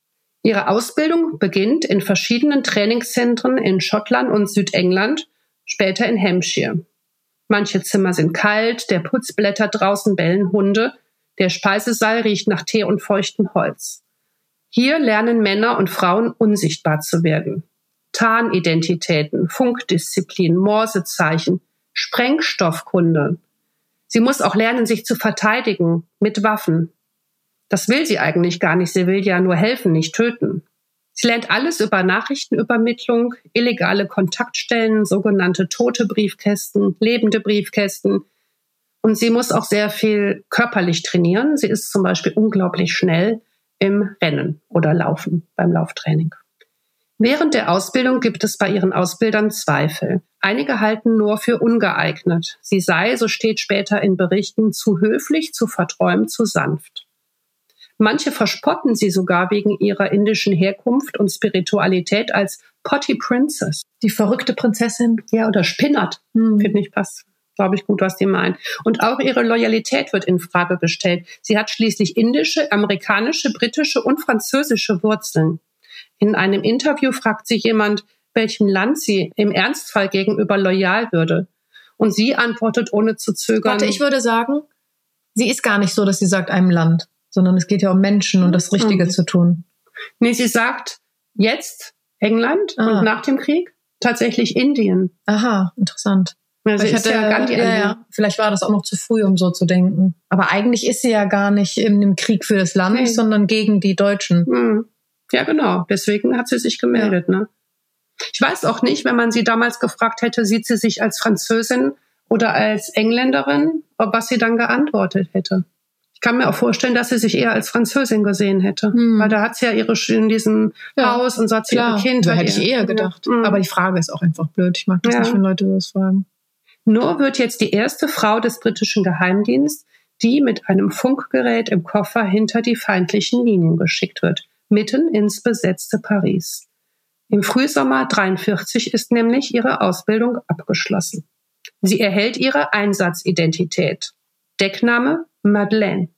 Ihre Ausbildung beginnt in verschiedenen Trainingszentren in Schottland und Südengland, später in Hampshire. Manche Zimmer sind kalt, der Putz blättert draußen, bellen Hunde, der Speisesaal riecht nach Tee und feuchtem Holz. Hier lernen Männer und Frauen unsichtbar zu werden. Tarnidentitäten, Funkdisziplin, Morsezeichen, Sprengstoffkunde. Sie muss auch lernen, sich zu verteidigen mit Waffen. Das will sie eigentlich gar nicht. Sie will ja nur helfen, nicht töten. Sie lernt alles über Nachrichtenübermittlung, illegale Kontaktstellen, sogenannte tote Briefkästen, lebende Briefkästen. Und sie muss auch sehr viel körperlich trainieren. Sie ist zum Beispiel unglaublich schnell im Rennen oder Laufen, beim Lauftraining. Während der Ausbildung gibt es bei ihren Ausbildern Zweifel. Einige halten Noor für ungeeignet. Sie sei, so steht später in Berichten, zu höflich, zu verträumt, zu sanft. Manche verspotten sie sogar wegen ihrer indischen Herkunft und Spiritualität als Potty Princess. Die verrückte Prinzessin. Ja, oder Spinnert. Hm. Finde ich passt, glaube ich, gut, was die meinen. Und auch ihre Loyalität wird in Frage gestellt. Sie hat schließlich indische, amerikanische, britische und französische Wurzeln. In einem Interview fragt sie jemand, welchem Land sie im Ernstfall gegenüber loyal würde. Und sie antwortet ohne zu zögern. Warte, ich würde sagen, sie ist gar nicht so, dass sie sagt einem Land, sondern es geht ja um Menschen und das Richtige mhm. zu tun. Nee, sie sagt jetzt England ah. und nach dem Krieg tatsächlich Indien. Aha, interessant. Also ich hatte, ja, Gandhi ja, ja. Vielleicht war das auch noch zu früh, um so zu denken. Aber eigentlich ist sie ja gar nicht in dem Krieg für das Land, nee. sondern gegen die Deutschen. Mhm. Ja, genau. Deswegen hat sie sich gemeldet. Ja. Ne? Ich weiß auch nicht, wenn man sie damals gefragt hätte, sieht sie sich als Französin oder als Engländerin, ob was sie dann geantwortet hätte. Ich kann mir auch vorstellen, dass sie sich eher als Französin gesehen hätte. Hm. Weil da hat sie ja ihre in diesem ja, Haus und so hat sie ihre Kinder. So hätte ich eher gedacht. Ja. Aber die Frage ist auch einfach blöd. Ich mag das ja. nicht, wenn Leute das fragen. Noor wird jetzt die erste Frau des britischen Geheimdienstes, die mit einem Funkgerät im Koffer hinter die feindlichen Linien geschickt wird. Mitten ins besetzte Paris. Im Frühsommer dreiundvierzig ist nämlich ihre Ausbildung abgeschlossen. Sie erhält ihre Einsatzidentität. Deckname Madeleine.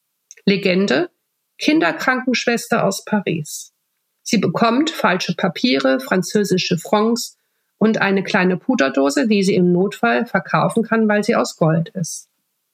Legende Kinderkrankenschwester aus Paris. Sie bekommt falsche Papiere, französische Francs und eine kleine Puderdose, die sie im Notfall verkaufen kann, weil sie aus Gold ist.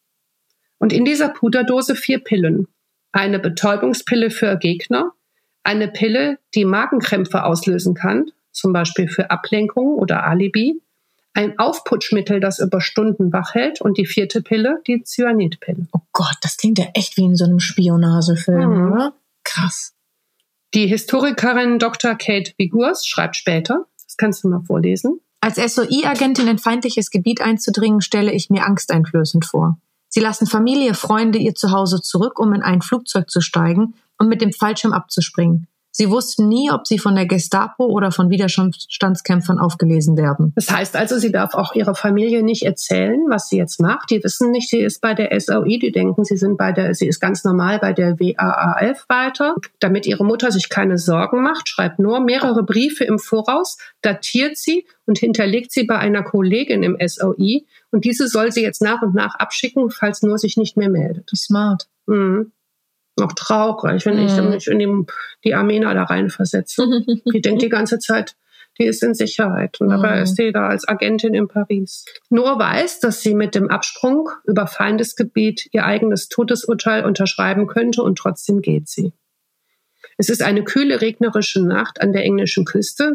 Und in dieser Puderdose vier Pillen. Eine Betäubungspille für Gegner, eine Pille, die Magenkrämpfe auslösen kann, zum Beispiel für Ablenkung oder Alibi, ein Aufputschmittel, das über Stunden wach hält und die vierte Pille, die Cyanidpille. Oh Gott, das klingt ja echt wie in so einem Spionagefilm, mhm. oder? Krass. Die Historikerin Doktor Kate Vigurs schreibt später, das kannst du mal vorlesen. Als S O I-Agentin in feindliches Gebiet einzudringen, stelle ich mir angsteinflößend vor. Sie lassen Familie, Freunde ihr Zuhause zurück, um in ein Flugzeug zu steigen und mit dem Fallschirm abzuspringen. Sie wussten nie, ob sie von der Gestapo oder von Widerstandskämpfern aufgelesen werden. Das heißt also, sie darf auch ihrer Familie nicht erzählen, was sie jetzt macht. Die wissen nicht, sie ist bei der S O I. Die denken, sie sind bei der, sie ist ganz normal bei der W A A F weiter. Damit ihre Mutter sich keine Sorgen macht, schreibt Noor mehrere Briefe im Voraus, datiert sie und hinterlegt sie bei einer Kollegin im S O I. Und diese soll sie jetzt nach und nach abschicken, falls Noor sich nicht mehr meldet. Smart. Mhm. Noch traurig, wenn ich mich in die, die Armena da reinversetze. Die denkt die ganze Zeit, die ist in Sicherheit. Und dabei mhm. ist sie da als Agentin in Paris. Noor weiß, dass sie mit dem Absprung über Feindesgebiet ihr eigenes Todesurteil unterschreiben könnte und trotzdem geht sie. Es ist eine kühle, regnerische Nacht an der englischen Küste.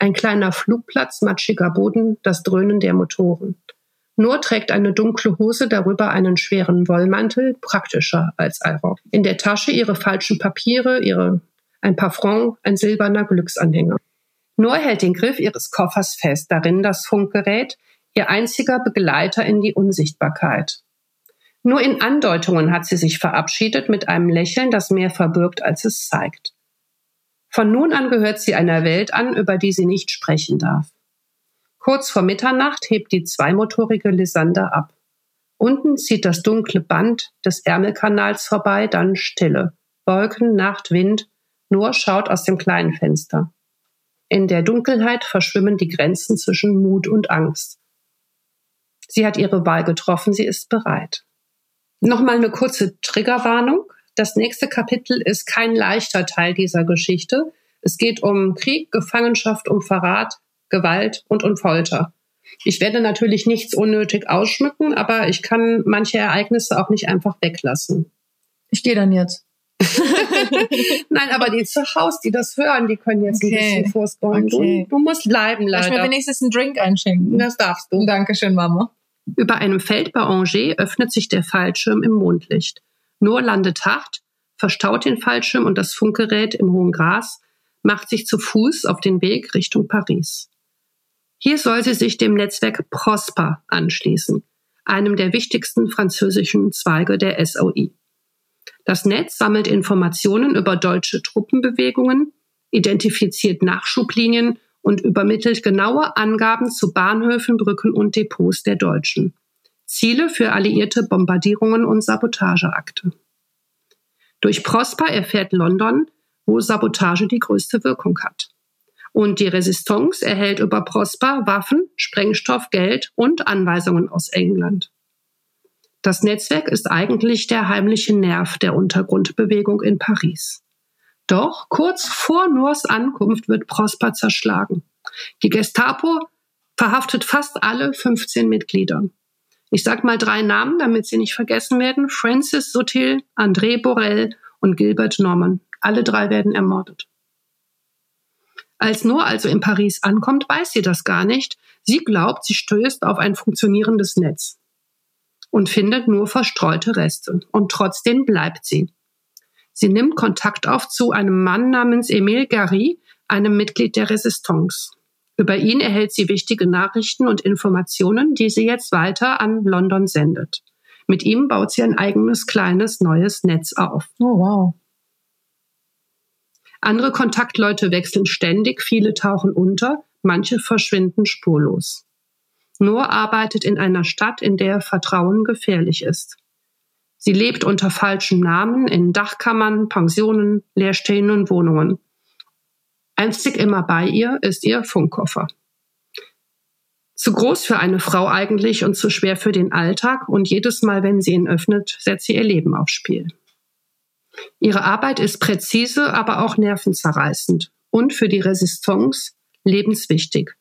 Ein kleiner Flugplatz, matschiger Boden, das Dröhnen der Motoren. Nur trägt eine dunkle Hose, darüber einen schweren Wollmantel, praktischer als Allrock. In der Tasche ihre falschen Papiere, ihre ein paar Francs, ein silberner Glücksanhänger. Nur hält den Griff ihres Koffers fest, darin das Funkgerät, ihr einziger Begleiter in die Unsichtbarkeit. Nur in Andeutungen hat sie sich verabschiedet mit einem Lächeln, das mehr verbirgt, als es zeigt. Von nun an gehört sie einer Welt an, über die sie nicht sprechen darf. Kurz vor Mitternacht hebt die zweimotorige Lysander ab. Unten zieht das dunkle Band des Ärmelkanals vorbei, dann Stille. Wolken, Nacht, Wind, nur schaut aus dem kleinen Fenster. In der Dunkelheit verschwimmen die Grenzen zwischen Mut und Angst. Sie hat ihre Wahl getroffen, sie ist bereit. Nochmal eine kurze Triggerwarnung. Das nächste Kapitel ist kein leichter Teil dieser Geschichte. Es geht um Krieg, Gefangenschaft, um Verrat, Gewalt und um Folter. Ich werde natürlich nichts unnötig ausschmücken, aber ich kann manche Ereignisse auch nicht einfach weglassen. Ich gehe dann jetzt. Nein, aber die zu Hause, die das hören, die können jetzt okay. ein bisschen vorscrollen. Okay. Du, du musst bleiben, leider. Lass mir wenigstens einen Drink einschenken. Das darfst du. Dankeschön, Mama. Über einem Feld bei Angers öffnet sich der Fallschirm im Mondlicht. Nur landet Hart, verstaut den Fallschirm und das Funkgerät im hohen Gras, macht sich zu Fuß auf den Weg Richtung Paris. Hier soll sie sich dem Netzwerk Prosper anschließen, einem der wichtigsten französischen Zweige der S O I. Das Netz sammelt Informationen über deutsche Truppenbewegungen, identifiziert Nachschublinien und übermittelt genaue Angaben zu Bahnhöfen, Brücken und Depots der Deutschen. Ziele für alliierte Bombardierungen und Sabotageakte. Durch Prosper erfährt London, wo Sabotage die größte Wirkung hat. Und die Resistance erhält über Prosper Waffen, Sprengstoff, Geld und Anweisungen aus England. Das Netzwerk ist eigentlich der heimliche Nerv der Untergrundbewegung in Paris. Doch kurz vor Noors Ankunft wird Prosper zerschlagen. Die Gestapo verhaftet fast alle fünfzehn Mitglieder. Ich sag mal drei Namen, damit sie nicht vergessen werden. Francis Sutil, André Borel und Gilbert Norman. Alle drei werden ermordet. Als Noor also in Paris ankommt, weiß sie das gar nicht. Sie glaubt, sie stößt auf ein funktionierendes Netz und findet nur verstreute Reste. Und trotzdem bleibt sie. Sie nimmt Kontakt auf zu einem Mann namens Émile Gary, einem Mitglied der Resistance. Über ihn erhält sie wichtige Nachrichten und Informationen, die sie jetzt weiter an London sendet. Mit ihm baut sie ein eigenes, kleines, neues Netz auf. Oh, wow. Andere Kontaktleute wechseln ständig, viele tauchen unter, manche verschwinden spurlos. Noor arbeitet in einer Stadt, in der Vertrauen gefährlich ist. Sie lebt unter falschen Namen in Dachkammern, Pensionen, leerstehenden Wohnungen. Einzig immer bei ihr ist ihr Funkkoffer. Zu groß für eine Frau eigentlich und zu schwer für den Alltag, und jedes Mal, wenn sie ihn öffnet, setzt sie ihr Leben aufs Spiel. Ihre Arbeit ist präzise, aber auch nervenzerreißend und für die Resistance lebenswichtig.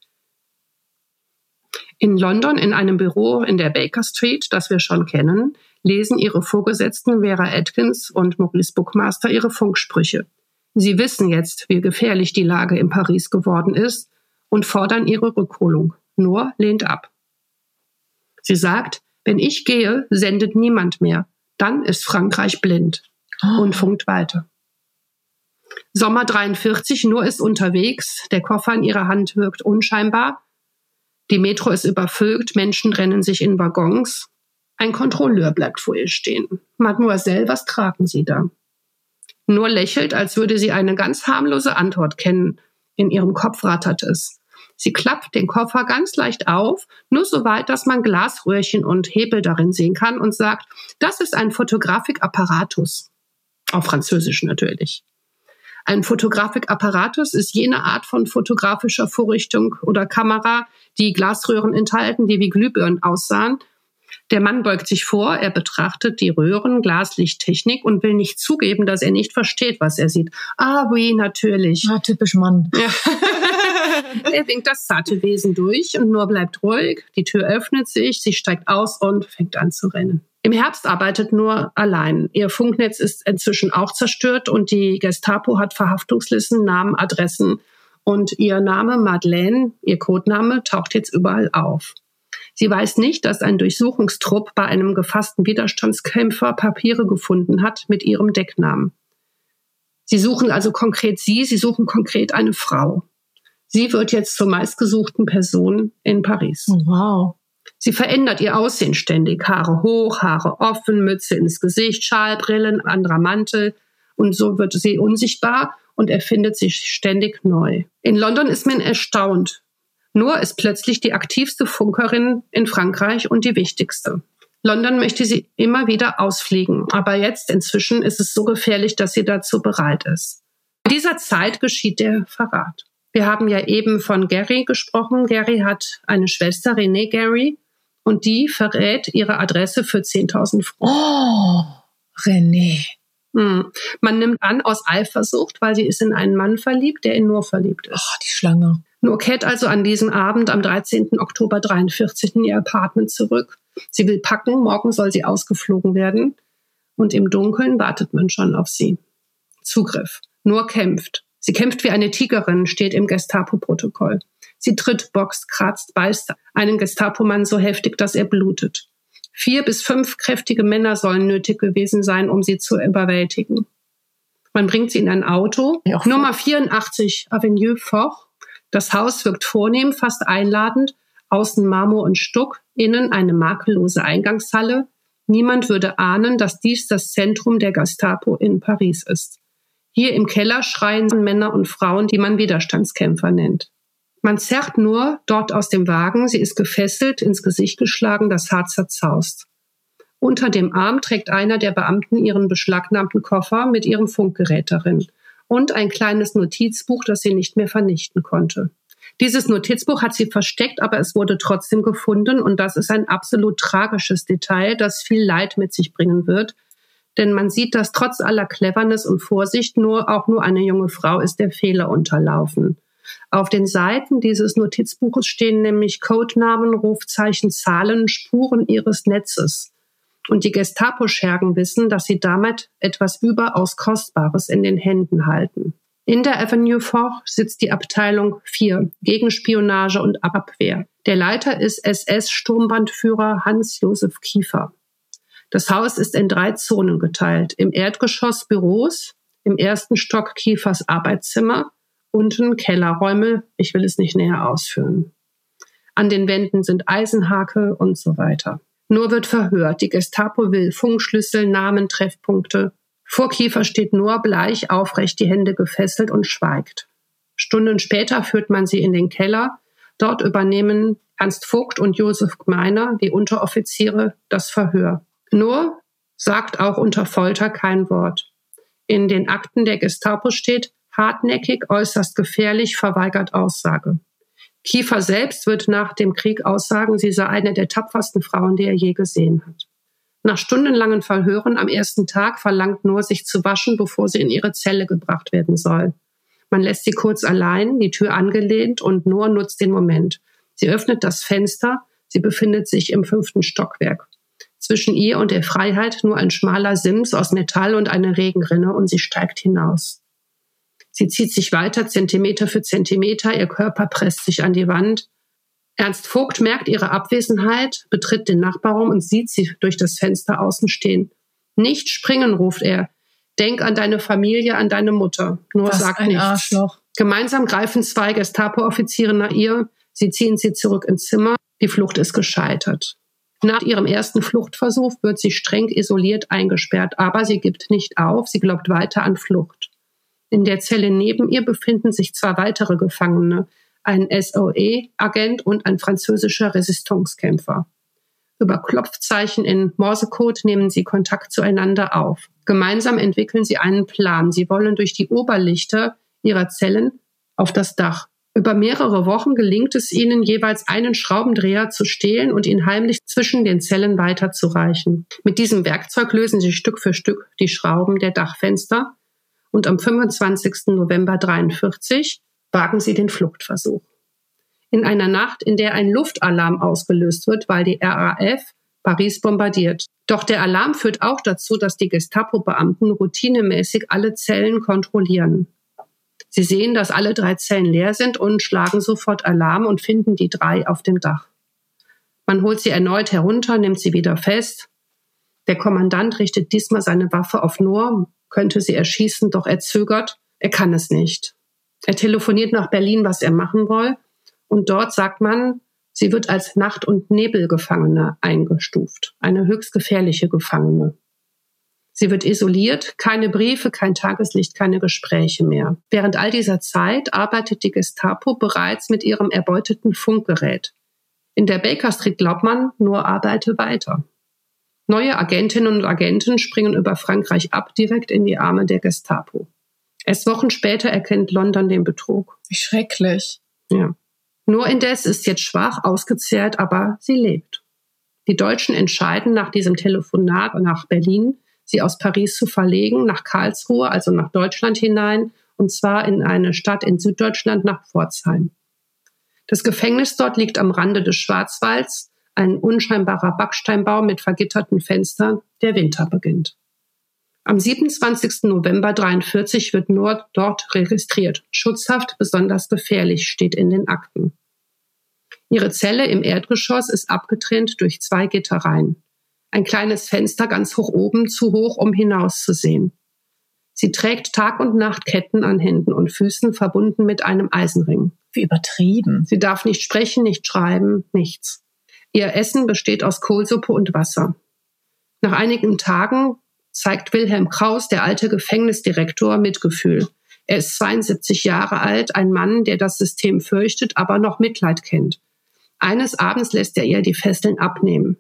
In London, in einem Büro in der Baker Street, das wir schon kennen, lesen ihre Vorgesetzten Vera Atkins und Maurice Buckmaster ihre Funksprüche. Sie wissen jetzt, wie gefährlich die Lage in Paris geworden ist und fordern ihre Rückholung. Noor lehnt ab. Sie sagt, wenn ich gehe, sendet niemand mehr. Dann ist Frankreich blind. Und funkt weiter. Sommer dreiundvierzig, Noor ist unterwegs, der Koffer in ihrer Hand wirkt unscheinbar. Die Metro ist überfüllt, Menschen rennen sich in Waggons. Ein Kontrolleur bleibt vor ihr stehen. Mademoiselle, was tragen Sie da? Noor lächelt, als würde sie eine ganz harmlose Antwort kennen. In ihrem Kopf rattert es. Sie klappt den Koffer ganz leicht auf, nur so weit, dass man Glasröhrchen und Hebel darin sehen kann, und sagt, das ist ein Photographic-Apparatus. Auf Französisch natürlich. Ein Photographic-Apparatus ist jene Art von fotografischer Vorrichtung oder Kamera, die Glasröhren enthalten, die wie Glühbirnen aussahen. Der Mann beugt sich vor, er betrachtet die Röhren, Glaslichttechnik und will nicht zugeben, dass er nicht versteht, was er sieht. Ah, oui, natürlich. Ah, typisch Mann. Ja. Er winkt das zarte Wesen durch und Noor bleibt ruhig. Die Tür öffnet sich, sie steigt aus und fängt an zu rennen. Im Herbst arbeitet Noor allein. Ihr Funknetz ist inzwischen auch zerstört und die Gestapo hat Verhaftungslisten, Namen, Adressen Und ihr Name Madeleine, ihr Codename, taucht jetzt überall auf. Sie weiß nicht, dass ein Durchsuchungstrupp bei einem gefassten Widerstandskämpfer Papiere gefunden hat mit ihrem Decknamen. Sie suchen also konkret sie, sie suchen konkret eine Frau. Sie wird jetzt zur meistgesuchten Person in Paris. Wow. Sie verändert ihr Aussehen ständig. Haare hoch, Haare offen, Mütze ins Gesicht, Schalbrillen, anderer Mantel. Und so wird sie unsichtbar und erfindet sich ständig neu. In London ist man erstaunt. Nur ist plötzlich die aktivste Funkerin in Frankreich und die wichtigste. London möchte sie immer wieder ausfliegen. Aber jetzt inzwischen ist es so gefährlich, dass sie dazu bereit ist. In dieser Zeit geschieht der Verrat. Wir haben ja eben von Gary gesprochen. Gary hat eine Schwester, Renée Gary, und die verrät ihre Adresse für zehntausend Francs. Oh, Renée. Hm. Man nimmt an aus Eifersucht, weil sie ist in einen Mann verliebt, der in Noor verliebt ist. Oh, die Schlange. Noor kehrt also an diesem Abend am dreizehnten Oktober dreiundvierzig in ihr Apartment zurück. Sie will packen, morgen soll sie ausgeflogen werden. Und im Dunkeln wartet man schon auf sie. Zugriff. Noor kämpft. Sie kämpft wie eine Tigerin, steht im Gestapo-Protokoll. Sie tritt, boxt, kratzt, beißt einen Gestapomann so heftig, dass er blutet. Vier bis fünf kräftige Männer sollen nötig gewesen sein, um sie zu überwältigen. Man bringt sie in ein Auto. Ja, Nummer vierundachtzig Avenue Foch. Das Haus wirkt vornehm, fast einladend. Außen Marmor und Stuck, innen eine makellose Eingangshalle. Niemand würde ahnen, dass dies das Zentrum der Gestapo in Paris ist. Hier im Keller schreien Männer und Frauen, die man Widerstandskämpfer nennt. Man zerrt Noor dort aus dem Wagen. Sie ist gefesselt, ins Gesicht geschlagen, das Haar zerzaust. Unter dem Arm trägt einer der Beamten ihren beschlagnahmten Koffer mit ihrem Funkgerät darin und ein kleines Notizbuch, das sie nicht mehr vernichten konnte. Dieses Notizbuch hat sie versteckt, aber es wurde trotzdem gefunden und das ist ein absolut tragisches Detail, das viel Leid mit sich bringen wird. Denn man sieht, dass trotz aller Cleverness und Vorsicht nur auch nur eine junge Frau ist der Fehler unterlaufen. Auf den Seiten dieses Notizbuches stehen nämlich Codenamen, Rufzeichen, Zahlen, Spuren ihres Netzes. Und die Gestapo-Schergen wissen, dass sie damit etwas überaus Kostbares in den Händen halten. In der Avenue Foch sitzt die Abteilung vier, Gegenspionage und Abwehr. Der Leiter ist S S-Sturmbandführer Hans-Josef Kiefer. Das Haus ist in drei Zonen geteilt. Im Erdgeschoss Büros, im ersten Stock Kiefers Arbeitszimmer, unten Kellerräume, ich will es nicht näher ausführen. An den Wänden sind Eisenhake und so weiter. Noor wird verhört. Die Gestapo will Funkschlüssel, Namen, Treffpunkte. Vor Kiefer steht Noor bleich, aufrecht, die Hände gefesselt und schweigt. Stunden später führt man sie in den Keller. Dort übernehmen Ernst Vogt und Josef Gmeiner, die Unteroffiziere, das Verhör. Noor sagt auch unter Folter kein Wort. In den Akten der Gestapo steht, hartnäckig, äußerst gefährlich, verweigert Aussage. Kiefer selbst wird nach dem Krieg aussagen, sie sei eine der tapfersten Frauen, die er je gesehen hat. Nach stundenlangen Verhören am ersten Tag verlangt Noor, sich zu waschen, bevor sie in ihre Zelle gebracht werden soll. Man lässt sie kurz allein, die Tür angelehnt und Noor nutzt den Moment. Sie öffnet das Fenster, sie befindet sich im fünften Stockwerk. Zwischen ihr und der Freiheit nur ein schmaler Sims aus Metall und eine Regenrinne und sie steigt hinaus. Sie zieht sich weiter, Zentimeter für Zentimeter, ihr Körper presst sich an die Wand. Ernst Vogt merkt ihre Abwesenheit, betritt den Nachbarraum und sieht sie durch das Fenster außen stehen. Nicht springen, ruft er. Denk an deine Familie, an deine Mutter. Noor Was sagt ein nichts. Arschloch. Gemeinsam greifen zwei Gestapo-Offiziere nach ihr. Sie ziehen sie zurück ins Zimmer. Die Flucht ist gescheitert. Nach ihrem ersten Fluchtversuch wird sie streng isoliert eingesperrt, aber sie gibt nicht auf, sie glaubt weiter an Flucht. In der Zelle neben ihr befinden sich zwei weitere Gefangene, ein S O E-Agent und ein französischer Resistancekämpfer. Über Klopfzeichen in Morsecode nehmen sie Kontakt zueinander auf. Gemeinsam entwickeln sie einen Plan. Sie wollen durch die Oberlichter ihrer Zellen auf das Dach. Über mehrere Wochen gelingt es ihnen, jeweils einen Schraubendreher zu stehlen und ihn heimlich zwischen den Zellen weiterzureichen. Mit diesem Werkzeug lösen sie Stück für Stück die Schrauben der Dachfenster und am fünfundzwanzigsten November dreiundvierzig wagen sie den Fluchtversuch. In einer Nacht, in der ein Luftalarm ausgelöst wird, weil die R A F Paris bombardiert. Doch der Alarm führt auch dazu, dass die Gestapo-Beamten routinemäßig alle Zellen kontrollieren. Sie sehen, dass alle drei Zellen leer sind und schlagen sofort Alarm und finden die drei auf dem Dach. Man holt sie erneut herunter, nimmt sie wieder fest. Der Kommandant richtet diesmal seine Waffe auf Noor, könnte sie erschießen, doch er zögert. Er kann es nicht. Er telefoniert nach Berlin, was er machen will. Und dort sagt man, sie wird als Nacht- und Nebelgefangene eingestuft. Eine höchst gefährliche Gefangene. Sie wird isoliert, keine Briefe, kein Tageslicht, keine Gespräche mehr. Während all dieser Zeit arbeitet die Gestapo bereits mit ihrem erbeuteten Funkgerät. In der Baker Street glaubt man, Noor arbeite weiter. Neue Agentinnen und Agenten springen über Frankreich ab, direkt in die Arme der Gestapo. Erst Wochen später erkennt London den Betrug. Wie schrecklich. Ja. Noor indes ist jetzt schwach, ausgezehrt, aber sie lebt. Die Deutschen entscheiden nach diesem Telefonat nach Berlin, sie aus Paris zu verlegen, nach Karlsruhe, also nach Deutschland hinein, und zwar in eine Stadt in Süddeutschland, nach Pforzheim. Das Gefängnis dort liegt am Rande des Schwarzwalds, ein unscheinbarer Backsteinbau mit vergitterten Fenstern. Der Winter beginnt. Am siebenundzwanzigsten November dreiundvierzig wird Noor dort registriert. Schutzhaft, besonders gefährlich, steht in den Akten. Ihre Zelle im Erdgeschoss ist abgetrennt durch zwei Gitterreihen. Ein kleines Fenster ganz hoch oben, zu hoch, um hinauszusehen. Sie trägt Tag und Nacht Ketten an Händen und Füßen, verbunden mit einem Eisenring. Wie übertrieben. Sie darf nicht sprechen, nicht schreiben, nichts. Ihr Essen besteht aus Kohlsuppe und Wasser. Nach einigen Tagen zeigt Wilhelm Kraus, der alte Gefängnisdirektor, Mitgefühl. Er ist zweiundsiebzig Jahre alt, ein Mann, der das System fürchtet, aber noch Mitleid kennt. Eines Abends lässt er ihr die Fesseln abnehmen.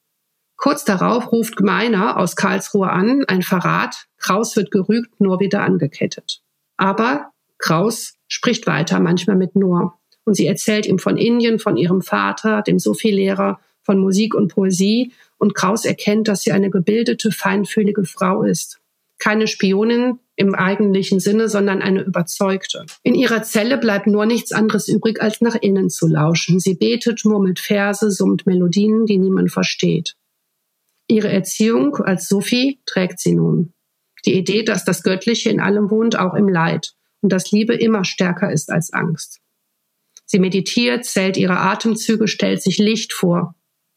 Kurz darauf ruft Gmeiner aus Karlsruhe an, ein Verrat. Kraus wird gerügt, Noor wieder angekettet. Aber Kraus spricht weiter, manchmal mit Noor. Und sie erzählt ihm von Indien, von ihrem Vater, dem Sophie-Lehrer, von Musik und Poesie. Und Kraus erkennt, dass sie eine gebildete, feinfühlige Frau ist. Keine Spionin im eigentlichen Sinne, sondern eine Überzeugte. In ihrer Zelle bleibt nur nichts anderes übrig, als nach innen zu lauschen. Sie betet, murmelt Verse, summt Melodien, die niemand versteht. Ihre Erziehung als Sophie trägt sie nun. Die Idee, dass das Göttliche in allem wohnt, auch im Leid. Und dass Liebe immer stärker ist als Angst. Sie meditiert, zählt ihre Atemzüge, stellt sich Licht vor.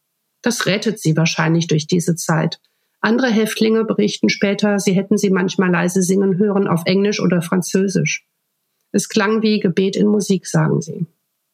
Das rettet sie wahrscheinlich durch diese Zeit. Andere Häftlinge berichten später, sie hätten sie manchmal leise singen hören auf Englisch oder Französisch. Es klang wie Gebet in Musik, sagen sie.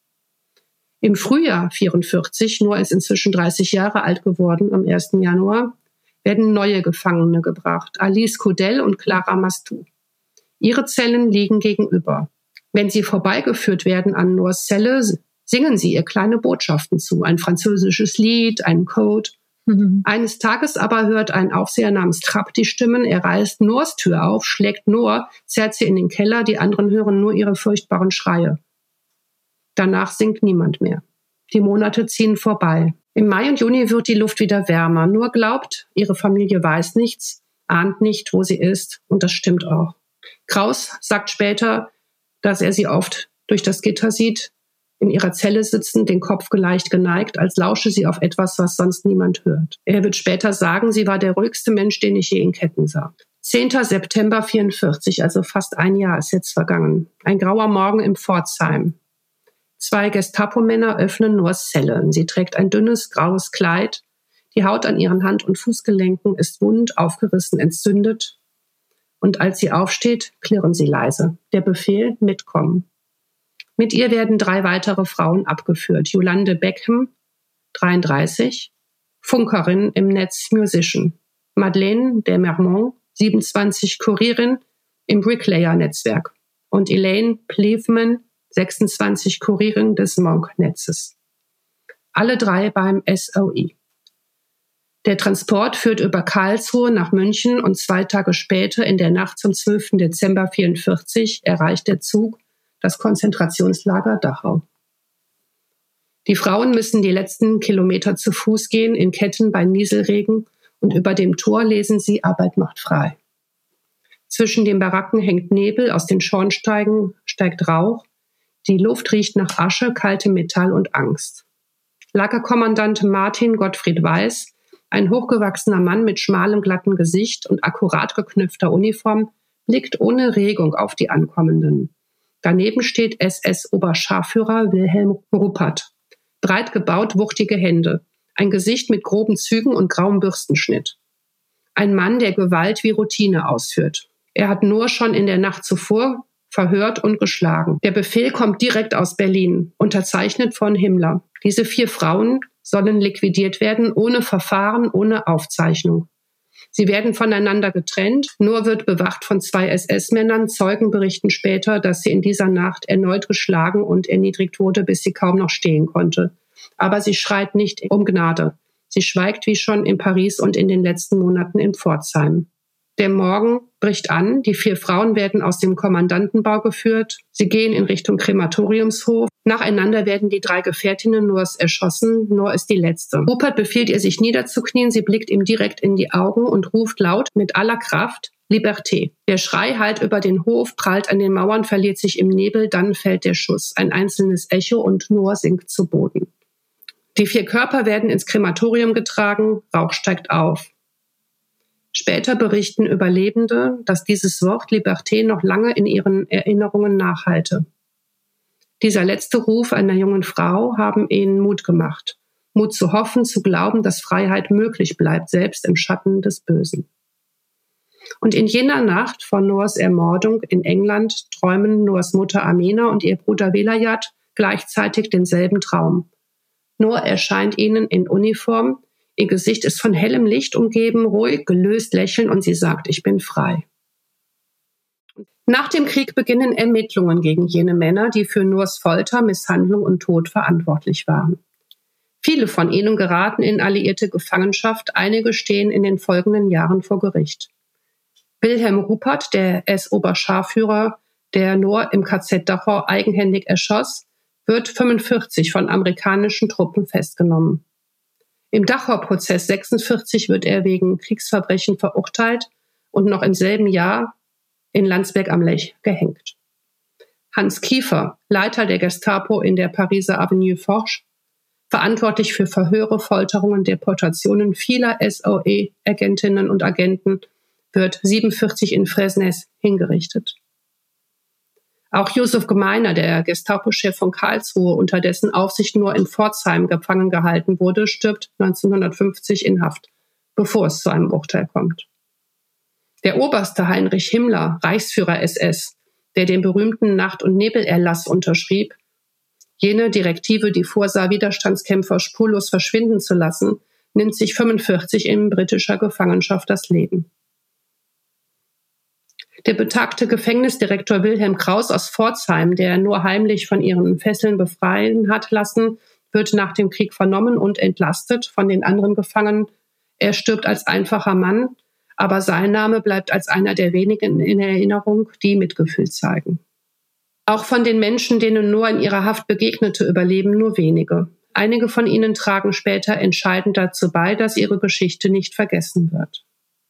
Im Frühjahr vierundvierzig, Noor ist inzwischen dreißig Jahre alt geworden, am ersten Januar, werden neue Gefangene gebracht, Alice Cudel und Clara Mastou. Ihre Zellen liegen gegenüber. Wenn sie vorbeigeführt werden an Noors Zelle, singen sie ihr kleine Botschaften zu, ein französisches Lied, einen Code. Mhm. Eines Tages aber hört ein Aufseher namens Trapp die Stimmen, er reißt Noors Tür auf, schlägt Noor, zerrt sie in den Keller, die anderen hören nur ihre furchtbaren Schreie. Danach singt niemand mehr. Die Monate ziehen vorbei. Im Mai und Juni wird die Luft wieder wärmer. Noor glaubt, ihre Familie weiß nichts, ahnt nicht, wo sie ist, und das stimmt auch. Kraus sagt später, dass er sie oft durch das Gitter sieht, in ihrer Zelle sitzen, den Kopf leicht geneigt, als lausche sie auf etwas, was sonst niemand hört. Er wird später sagen, sie war der ruhigste Mensch, den ich je in Ketten sah. zehnten September vierundvierzig, also fast ein Jahr ist jetzt vergangen. Ein grauer Morgen in Pforzheim. Zwei Gestapo-Männer öffnen Noors Zelle. Sie trägt ein dünnes, graues Kleid. Die Haut an ihren Hand- und Fußgelenken ist wund, aufgerissen, entzündet. Und als sie aufsteht, klirren sie leise. Der Befehl, mitkommen. Mit ihr werden drei weitere Frauen abgeführt. Yolande Beckham, dreiunddreißig, Funkerin im Netz Musician. Madeleine de Mermont, siebenundzwanzig, Kurierin im Bricklayer-Netzwerk. Und Elaine Pleveman, sechsundzwanzig, Kurierin des Monk-Netzes. Alle drei beim S O I. Der Transport führt über Karlsruhe nach München und zwei Tage später, in der Nacht zum zwölften Dezember vierundvierzig, erreicht der Zug das Konzentrationslager Dachau. Die Frauen müssen die letzten Kilometer zu Fuß gehen, in Ketten bei Nieselregen, und über dem Tor lesen sie Arbeit macht frei. Zwischen den Baracken hängt Nebel, aus den Schornsteigen steigt Rauch, die Luft riecht nach Asche, kaltem Metall und Angst. Lagerkommandant Martin Gottfried Weiß, ein hochgewachsener Mann mit schmalem, glatten Gesicht und akkurat geknüpfter Uniform, blickt ohne Regung auf die Ankommenden. Daneben steht S S-Oberscharführer Wilhelm Ruppert. Breit gebaut, wuchtige Hände. Ein Gesicht mit groben Zügen und grauem Bürstenschnitt. Ein Mann, der Gewalt wie Routine ausführt. Er hat nur schon in der Nacht zuvor verhört und geschlagen. Der Befehl kommt direkt aus Berlin, unterzeichnet von Himmler. Diese vier Frauen sollen liquidiert werden, ohne Verfahren, ohne Aufzeichnung. Sie werden voneinander getrennt, nur wird bewacht von zwei S S-Männern. Zeugen berichten später, dass sie in dieser Nacht erneut geschlagen und erniedrigt wurde, bis sie kaum noch stehen konnte. Aber sie schreit nicht um Gnade. Sie schweigt wie schon in Paris und in den letzten Monaten in Pforzheim. Der Morgen bricht an, die vier Frauen werden aus dem Kommandantenbau geführt. Sie gehen in Richtung Krematoriumshof. Nacheinander werden die drei Gefährtinnen Noors erschossen. Noor ist die letzte. Ruppert befiehlt ihr, sich niederzuknien. Sie blickt ihm direkt in die Augen und ruft laut mit aller Kraft: Liberté. Der Schrei hallt über den Hof, prallt an den Mauern, verliert sich im Nebel, dann fällt der Schuss. Ein einzelnes Echo und Noor sinkt zu Boden. Die vier Körper werden ins Krematorium getragen. Rauch steigt auf. Später berichten Überlebende, dass dieses Wort Liberté noch lange in ihren Erinnerungen nachhalte. Dieser letzte Ruf einer jungen Frau haben ihnen Mut gemacht. Mut zu hoffen, zu glauben, dass Freiheit möglich bleibt, selbst im Schatten des Bösen. Und in jener Nacht von Noors Ermordung in England träumen Noors Mutter Amina und ihr Bruder Velayat gleichzeitig denselben Traum. Noor erscheint ihnen in Uniform. Ihr Gesicht ist von hellem Licht umgeben, ruhig, gelöst lächeln und sie sagt: Ich bin frei. Nach dem Krieg beginnen Ermittlungen gegen jene Männer, die für Noors Folter, Misshandlung und Tod verantwortlich waren. Viele von ihnen geraten in alliierte Gefangenschaft, einige stehen in den folgenden Jahren vor Gericht. Wilhelm Ruppert, der S S-Oberscharführer, der Noor im K Z Dachau eigenhändig erschoss, wird fünfundvierzig von amerikanischen Truppen festgenommen. Im Dachau-Prozess sechsundvierzig wird er wegen Kriegsverbrechen verurteilt und noch im selben Jahr in Landsberg am Lech gehängt. Hans Kiefer, Leiter der Gestapo in der Pariser Avenue Foch, verantwortlich für Verhöre, Folterungen, Deportationen vieler S O E-Agentinnen und Agenten, wird siebenundvierzig in Fresnes hingerichtet. Auch Josef Gemeiner, der Gestapo-Chef von Karlsruhe, unter dessen Aufsicht nur in Pforzheim gefangen gehalten wurde, stirbt neunzehnhundertfünfzig in Haft, bevor es zu einem Urteil kommt. Der Oberste Heinrich Himmler, Reichsführer S S, der den berühmten Nacht- und Nebelerlass unterschrieb, jene Direktive, die vorsah, Widerstandskämpfer spurlos verschwinden zu lassen, nimmt sich fünfundvierzig in britischer Gefangenschaft das Leben. Der betagte Gefängnisdirektor Wilhelm Kraus aus Pforzheim, der nur heimlich von ihren Fesseln befreien hat lassen, wird nach dem Krieg vernommen und entlastet von den anderen Gefangenen. Er stirbt als einfacher Mann, aber sein Name bleibt als einer der wenigen in Erinnerung, die Mitgefühl zeigen. Auch von den Menschen, denen Noor in ihrer Haft begegnete, überleben nur wenige. Einige von ihnen tragen später entscheidend dazu bei, dass ihre Geschichte nicht vergessen wird.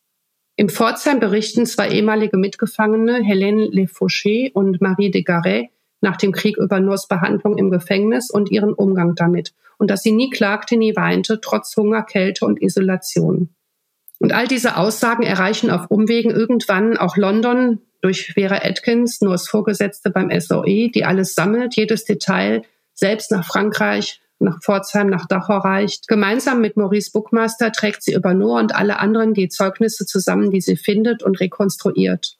In Pforzheim berichten zwei ehemalige Mitgefangene, Hélène Lefauché und Marie de Garay, nach dem Krieg über Noors Behandlung im Gefängnis und ihren Umgang damit und dass sie nie klagte, nie weinte, trotz Hunger, Kälte und Isolation. Und all diese Aussagen erreichen auf Umwegen irgendwann auch London durch Vera Atkins, Noors Vorgesetzte beim S O E, die alles sammelt, jedes Detail, selbst nach Frankreich, nach Pforzheim, nach Dachau reicht. Gemeinsam mit Maurice Buckmaster trägt sie über Noor und alle anderen die Zeugnisse zusammen, die sie findet und rekonstruiert.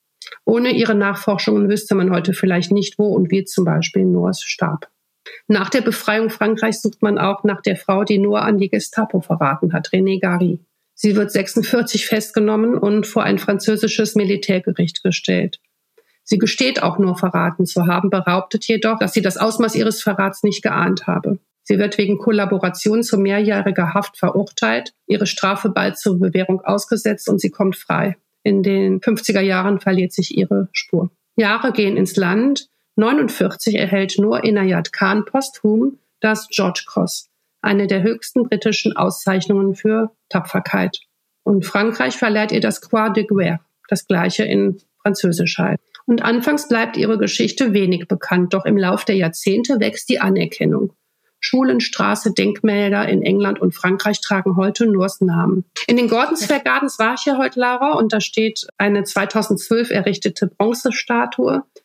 Ohne ihre Nachforschungen wüsste man heute vielleicht nicht, wo und wie zum Beispiel Noor starb. Nach der Befreiung Frankreichs sucht man auch nach der Frau, die Noor an die Gestapo verraten hat, René Gary. Sie wird sechsundvierzig festgenommen und vor ein französisches Militärgericht gestellt. Sie gesteht auch nur verraten zu haben, behauptet jedoch, dass sie das Ausmaß ihres Verrats nicht geahnt habe. Sie wird wegen Kollaboration zu mehrjähriger Haft verurteilt, ihre Strafe bald zur Bewährung ausgesetzt und sie kommt frei. In den fünfziger Jahren verliert sich ihre Spur. Jahre gehen ins Land. neunundvierzig erhält Noor Inayat Khan posthum das George Cross, eine der höchsten britischen Auszeichnungen für Tapferkeit. Und Frankreich verleiht ihr das Croix de Guerre, das gleiche in Französisch halt. Und anfangs bleibt ihre Geschichte wenig bekannt, doch im Lauf der Jahrzehnte wächst die Anerkennung. Schulen, Straße, Denkmäler in England und Frankreich tragen heute Noors Namen. In den Gordons Fair Gardens war ich ja heute, Lara, und da steht eine zweitausendzwölf errichtete Bronzestatue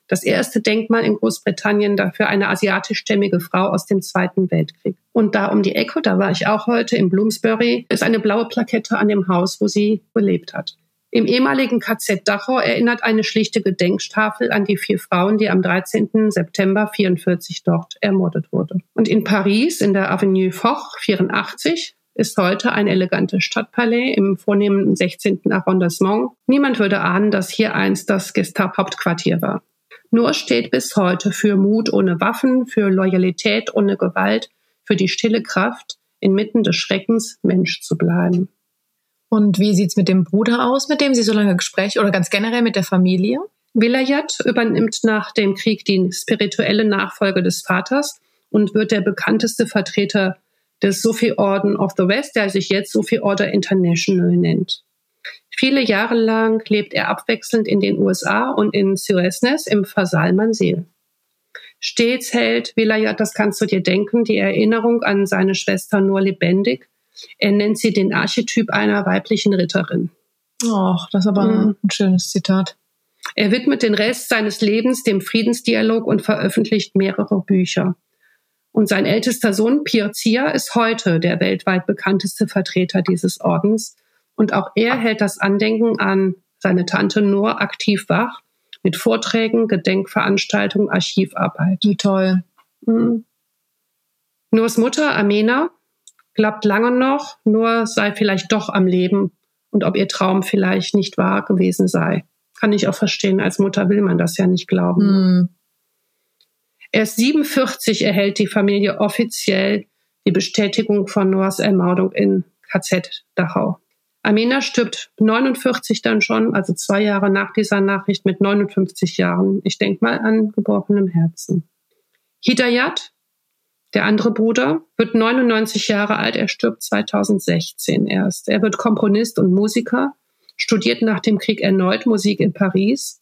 Das erste Denkmal in Großbritannien dafür eine asiatischstämmige Frau aus dem Zweiten Weltkrieg. Und da um die Ecke, da war ich auch heute in Bloomsbury, ist eine blaue Plakette an dem Haus, wo sie gelebt hat. Im ehemaligen K Z Dachau erinnert eine schlichte Gedenktafel an die vier Frauen, die am dreizehnten September vierundvierzig dort ermordet wurden. Und in Paris, in der Avenue Foch vierundachtzig, ist heute ein elegantes Stadtpalais im vornehmen sechzehnten Arrondissement. Niemand würde ahnen, dass hier einst das Gestapo-Hauptquartier war. Nur steht bis heute für Mut ohne Waffen, für Loyalität ohne Gewalt, für die stille Kraft, inmitten des Schreckens Mensch zu bleiben. Und wie sieht's mit dem Bruder aus, mit dem Sie so lange Gespräche oder ganz generell mit der Familie? Vilayat übernimmt nach dem Krieg die spirituelle Nachfolge des Vaters und wird der bekannteste Vertreter des Sufi Order of the West, der sich jetzt Sufi Order International nennt. Viele Jahre lang lebt er abwechselnd in den U S A und in Sueznes im Fasal Manzil. Stets hält Vilayat, das kannst du dir denken, die Erinnerung an seine Schwester nur lebendig. Er nennt sie den Archetyp einer weiblichen Ritterin. Ach, das ist aber mhm. ein schönes Zitat. Er widmet den Rest seines Lebens dem Friedensdialog und veröffentlicht mehrere Bücher. Und sein ältester Sohn, Pir Zia, ist heute der weltweit bekannteste Vertreter dieses Ordens. Und auch er hält das Andenken an seine Tante Nur aktiv wach mit Vorträgen, Gedenkveranstaltungen, Archivarbeit. Wie toll. Mhm. Nurs Mutter, Amena, glaubt lange noch, Nur sei vielleicht doch am Leben und ob ihr Traum vielleicht nicht wahr gewesen sei. Kann ich auch verstehen, als Mutter will man das ja nicht glauben. Mhm. Erst siebenundvierzig erhält die Familie offiziell die Bestätigung von Nurs Ermordung in K Z Dachau. Amena stirbt neunundvierzig dann schon, also zwei Jahre nach dieser Nachricht mit neunundfünfzig Jahren. Ich denke mal an gebrochenem Herzen. Hidayat, der andere Bruder, wird neunundneunzig Jahre alt. Er stirbt zweitausendsechzehn erst. Er wird Komponist und Musiker, studiert nach dem Krieg erneut Musik in Paris.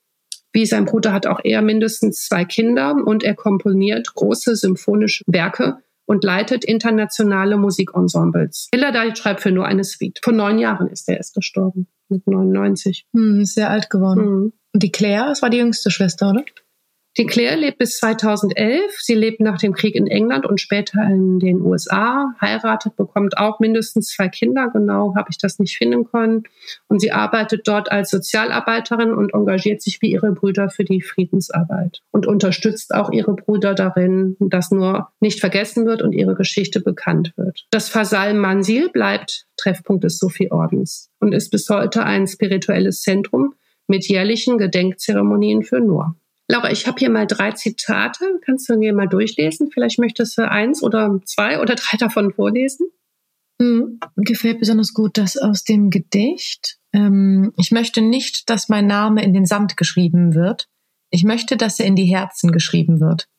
Wie sein Bruder hat auch er mindestens zwei Kinder und er komponiert große symphonische Werke und leitet internationale Musikensembles. Vilayat schreibt für Nur eine Suite. Vor neun Jahren ist er erst gestorben, mit neunundneunzig. Hm, ist sehr alt geworden. Mhm. Und die Claire, das war die jüngste Schwester, oder? Die Claire lebt bis zweitausendelf. Sie lebt nach dem Krieg in England und später in den U S A, heiratet, bekommt auch mindestens zwei Kinder. Genau habe ich das nicht finden können. Und sie arbeitet dort als Sozialarbeiterin und engagiert sich wie ihre Brüder für die Friedensarbeit und unterstützt auch ihre Brüder darin, dass nur nicht vergessen wird und ihre Geschichte bekannt wird. Das Fasal Manzil bleibt Treffpunkt des Sufi-Ordens und ist bis heute ein spirituelles Zentrum mit jährlichen Gedenkzeremonien für Nur. Laura, ich habe hier mal drei Zitate. Kannst du mir mal durchlesen? Vielleicht möchtest du eins oder zwei oder drei davon vorlesen? Mhm. Gefällt besonders gut das aus dem Gedicht. Ähm, ich möchte nicht, dass mein Name in den Sand geschrieben wird. Ich möchte, dass er in die Herzen geschrieben wird.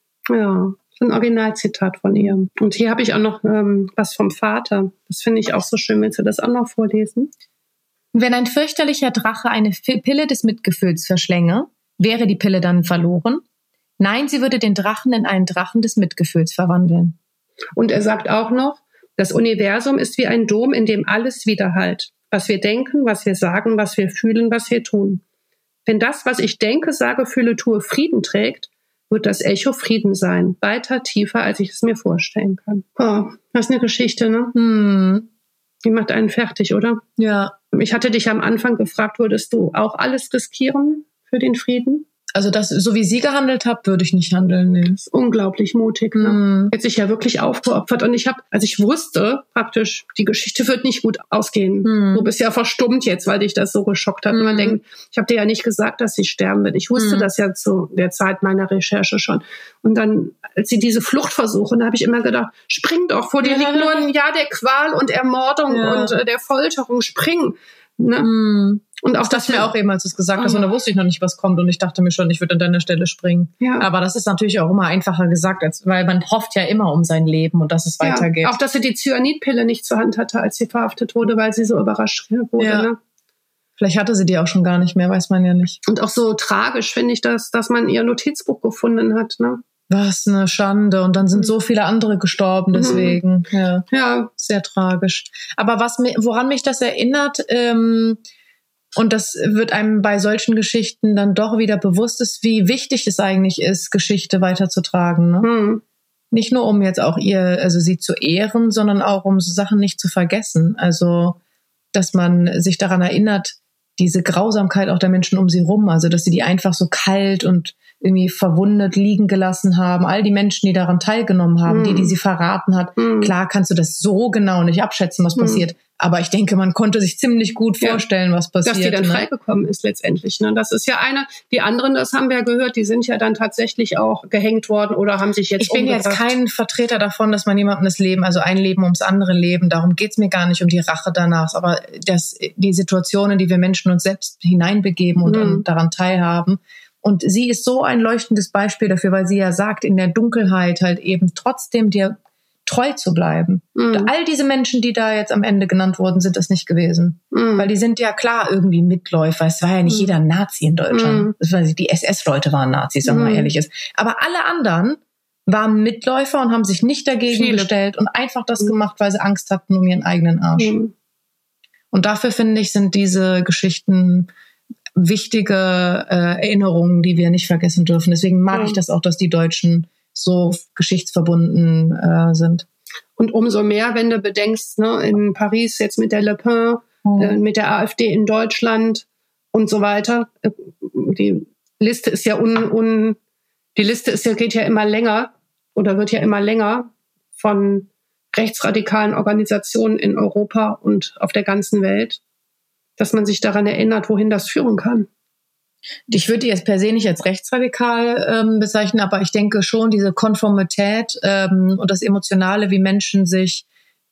Ja, das ist ein Originalzitat von ihr. Und hier habe ich auch noch ähm, was vom Vater. Das finde ich auch so schön. Willst du das auch noch vorlesen? Wenn ein fürchterlicher Drache eine Pille des Mitgefühls verschlänge, wäre die Pille dann verloren? Nein, sie würde den Drachen in einen Drachen des Mitgefühls verwandeln. Und er sagt auch noch, das Universum ist wie ein Dom, in dem alles widerhallt. Was wir denken, was wir sagen, was wir fühlen, was wir tun. Wenn das, was ich denke, sage, fühle, tue, Frieden trägt, wird das Echo Frieden sein. Weiter, tiefer, als ich es mir vorstellen kann. Oh, das ist eine Geschichte, ne? Hm. Die macht einen fertig, oder? Ja. Ich hatte dich am Anfang gefragt, würdest du auch alles riskieren für den Frieden? Also das, so wie sie gehandelt hat, würde ich nicht handeln. Nee. Das ist unglaublich mutig. Ne? Mm. Hat sich ja wirklich aufgeopfert. Und ich habe, also ich wusste praktisch, die Geschichte wird nicht gut ausgehen. Mm. Du bist ja verstummt jetzt, weil dich das so geschockt hat. Mm. Und man denkt, ich habe dir ja nicht gesagt, dass sie sterben wird. Ich wusste mm. das ja zu der Zeit meiner Recherche schon. Und dann, als sie diese Fluchtversuche, da habe ich immer gedacht, spring doch, vor dir ja. liegt nur ein Jahr der Qual und Ermordung ja. und äh, der Folterung, spring. Ne? Mm. Und auch das, das mir auch eben, als du es gesagt oh. hast, und da wusste ich noch nicht, was kommt. Und ich dachte mir schon, ich würde an deiner Stelle springen. Ja. Aber das ist natürlich auch immer einfacher gesagt, als, weil man hofft ja immer um sein Leben und dass es ja. weitergeht. Auch, dass sie die Cyanidpille nicht zur Hand hatte, als sie verhaftet wurde, weil sie so überrascht wurde. Ja. Ne? Vielleicht hatte sie die auch schon gar nicht mehr, weiß man ja nicht. Und auch so tragisch finde ich das, dass man ihr Notizbuch gefunden hat. Ne? Was eine Schande. Und dann sind so viele andere gestorben deswegen. Mhm. Ja. ja, sehr tragisch. Aber was, woran mich das erinnert, ähm, Und das wird einem bei solchen Geschichten dann doch wieder bewusst ist, wie wichtig es eigentlich ist, Geschichte weiterzutragen. Ne? Hm. Nicht nur, um jetzt auch ihr, also sie zu ehren, sondern auch, um so Sachen nicht zu vergessen. Also, dass man sich daran erinnert, diese Grausamkeit auch der Menschen um sie rum, also dass sie die einfach so kalt und irgendwie verwundet liegen gelassen haben. All die Menschen, die daran teilgenommen haben, mm. die, die sie verraten hat. Mm. Klar kannst du das so genau nicht abschätzen, was mm. passiert. Aber ich denke, man konnte sich ziemlich gut vorstellen, ja, was passiert. Dass die dann ne? freigekommen ist letztendlich. Ne? Das ist ja eine. Die anderen, das haben wir ja gehört, die sind ja dann tatsächlich auch gehängt worden oder haben sich jetzt Ich bin umgebracht. jetzt kein Vertreter davon, dass man jemandem das Leben, also ein Leben ums andere Leben, darum geht's mir gar nicht um die Rache danach, aber dass die Situationen, die wir Menschen uns selbst hineinbegeben und mm. daran teilhaben. Und sie ist so ein leuchtendes Beispiel dafür, weil sie ja sagt, in der Dunkelheit halt eben trotzdem dir treu zu bleiben. Mhm. All diese Menschen, die da jetzt am Ende genannt wurden, sind das nicht gewesen. Mhm. Weil die sind ja klar irgendwie Mitläufer. Es war ja nicht mhm. jeder Nazi in Deutschland. Mhm. Das war, die S S-Leute waren Nazis, wenn man mhm. ehrlich ist. Aber alle anderen waren Mitläufer und haben sich nicht dagegen Viele. gestellt und einfach das mhm. gemacht, weil sie Angst hatten um ihren eigenen Arsch. Mhm. Und dafür, finde ich, sind diese Geschichten wichtige äh, Erinnerungen, die wir nicht vergessen dürfen. Deswegen mag ja. ich das auch, dass die Deutschen so geschichtsverbunden äh, sind. Und umso mehr, wenn du bedenkst, ne, in Paris jetzt mit der Le Pen, mhm. äh, mit der AfD in Deutschland und so weiter. Äh, die Liste ist ja un, un die Liste ist ja geht ja immer länger oder wird ja immer länger von rechtsradikalen Organisationen in Europa und auf der ganzen Welt, dass man sich daran erinnert, wohin das führen kann. Ich würde die jetzt per se nicht als rechtsradikal ähm, bezeichnen, aber ich denke schon, diese Konformität ähm, und das Emotionale, wie Menschen sich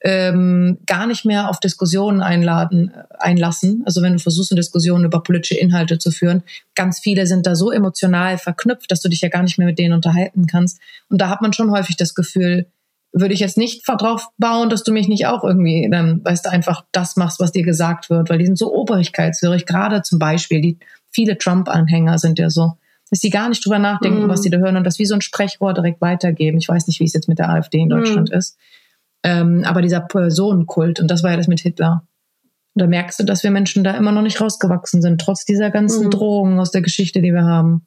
ähm, gar nicht mehr auf Diskussionen einladen, einlassen. Also wenn du versuchst, eine Diskussion über politische Inhalte zu führen, ganz viele sind da so emotional verknüpft, dass du dich ja gar nicht mehr mit denen unterhalten kannst. Und da hat man schon häufig das Gefühl, würde ich jetzt nicht drauf bauen, dass du mich nicht auch irgendwie, dann, weißt du, einfach das machst, was dir gesagt wird, weil die sind so obrigkeitshörig. Gerade zum Beispiel, die viele Trump-Anhänger sind ja so, dass die gar nicht drüber nachdenken, mm. was sie da hören und das wie so ein Sprechrohr direkt weitergeben. Ich weiß nicht, wie es jetzt mit der AfD in Deutschland mm. ist. Ähm, aber dieser Personenkult, und das war ja das mit Hitler. Und da merkst du, dass wir Menschen da immer noch nicht rausgewachsen sind, trotz dieser ganzen mm. Drohungen aus der Geschichte, die wir haben.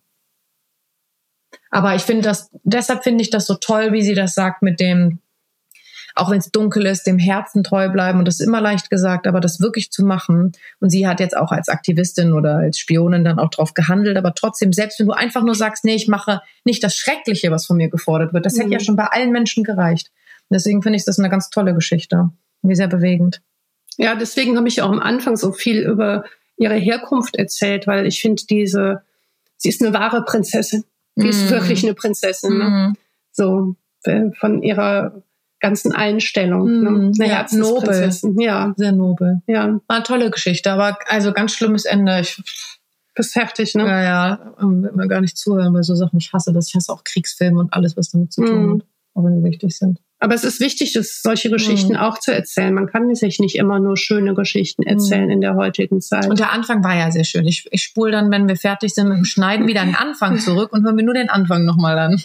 Aber ich finde das, deshalb finde ich das so toll, wie sie das sagt mit dem, auch wenn es dunkel ist, dem Herzen treu bleiben. Und das ist immer leicht gesagt, aber das wirklich zu machen. Und sie hat jetzt auch als Aktivistin oder als Spionin dann auch drauf gehandelt. Aber trotzdem, selbst wenn du einfach nur sagst, nee, ich mache nicht das Schreckliche, was von mir gefordert wird, das mhm. hätte ja schon bei allen Menschen gereicht. Und deswegen finde ich das eine ganz tolle Geschichte. Wie sehr bewegend. Ja, deswegen habe ich auch am Anfang so viel über ihre Herkunft erzählt, weil ich finde diese, sie ist eine wahre Prinzessin. Die mm. ist wirklich eine Prinzessin. Ne? Mm. So, von ihrer ganzen Einstellung. Mm, ne? Eine ja, nobel. Ja. Sehr nobel. Ja. War eine tolle Geschichte, aber also ganz schlimmes Ende. Ich bist fertig, ne? Ja, ja. Wird mir gar nicht zuhören bei so Sachen. Ich hasse das. Ich hasse auch Kriegsfilme und alles, was damit zu tun mm. hat. Auch wenn sie wichtig sind. Aber es ist wichtig, dass solche Geschichten mm. auch zu erzählen. Man kann sich nicht immer nur schöne Geschichten erzählen mm. in der heutigen Zeit. Und der Anfang war ja sehr schön. Ich, ich spule dann, wenn wir fertig sind mit dem Schneiden, wieder den Anfang zurück und hören wir nur den Anfang nochmal an.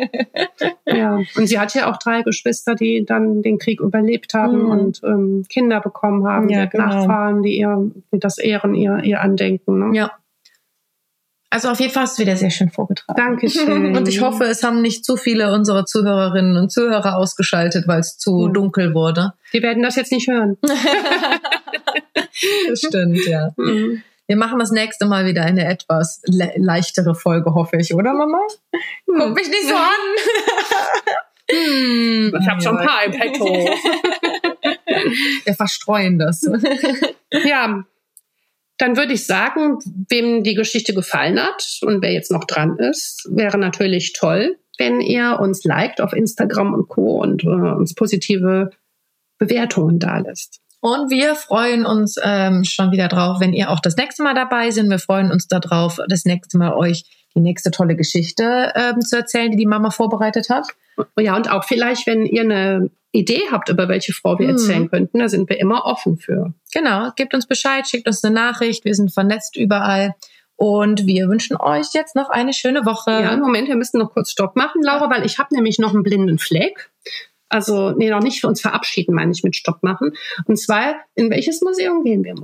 Ja, und sie hat ja auch drei Geschwister, die dann den Krieg überlebt haben mm. und ähm, Kinder bekommen haben, ja, genau. Nachfahren, die ihr die das ehren, ihr, ihr Andenken. Ne? Ja. Also auf jeden Fall hast du wieder sehr schön vorgetragen. Dankeschön. Und ich hoffe, es haben nicht zu viele unserer Zuhörerinnen und Zuhörer ausgeschaltet, weil es zu ja. dunkel wurde. Die werden das jetzt nicht hören. Das stimmt, ja. Mhm. Wir machen das nächste Mal wieder eine etwas le- leichtere Folge, hoffe ich, oder Mama? Hm. Guck mich nicht so an. hm. Ich habe schon ein paar im Petto. Wir verstreuen das. Ja. Dann würde ich sagen, wem die Geschichte gefallen hat und wer jetzt noch dran ist, wäre natürlich toll, wenn ihr uns liked auf Instagram und Co. und äh, uns positive Bewertungen dalässt. Und wir freuen uns ähm, schon wieder drauf, wenn ihr auch das nächste Mal dabei seid. Wir freuen uns darauf, das nächste Mal euch die nächste tolle Geschichte ähm, zu erzählen, die die Mama vorbereitet hat. Ja, und auch vielleicht, wenn ihr eine Idee habt, über welche Frau wir erzählen mhm. könnten, da sind wir immer offen für. Genau, gebt uns Bescheid, schickt uns eine Nachricht, wir sind vernetzt überall und wir wünschen euch jetzt noch eine schöne Woche. Ja, Moment, wir müssen noch kurz Stopp machen, Laura, weil ich habe nämlich noch einen blinden Fleck. Also, nee, noch nicht für uns verabschieden, meine ich mit Stopp machen. Und zwar, in welches Museum gehen wir morgen?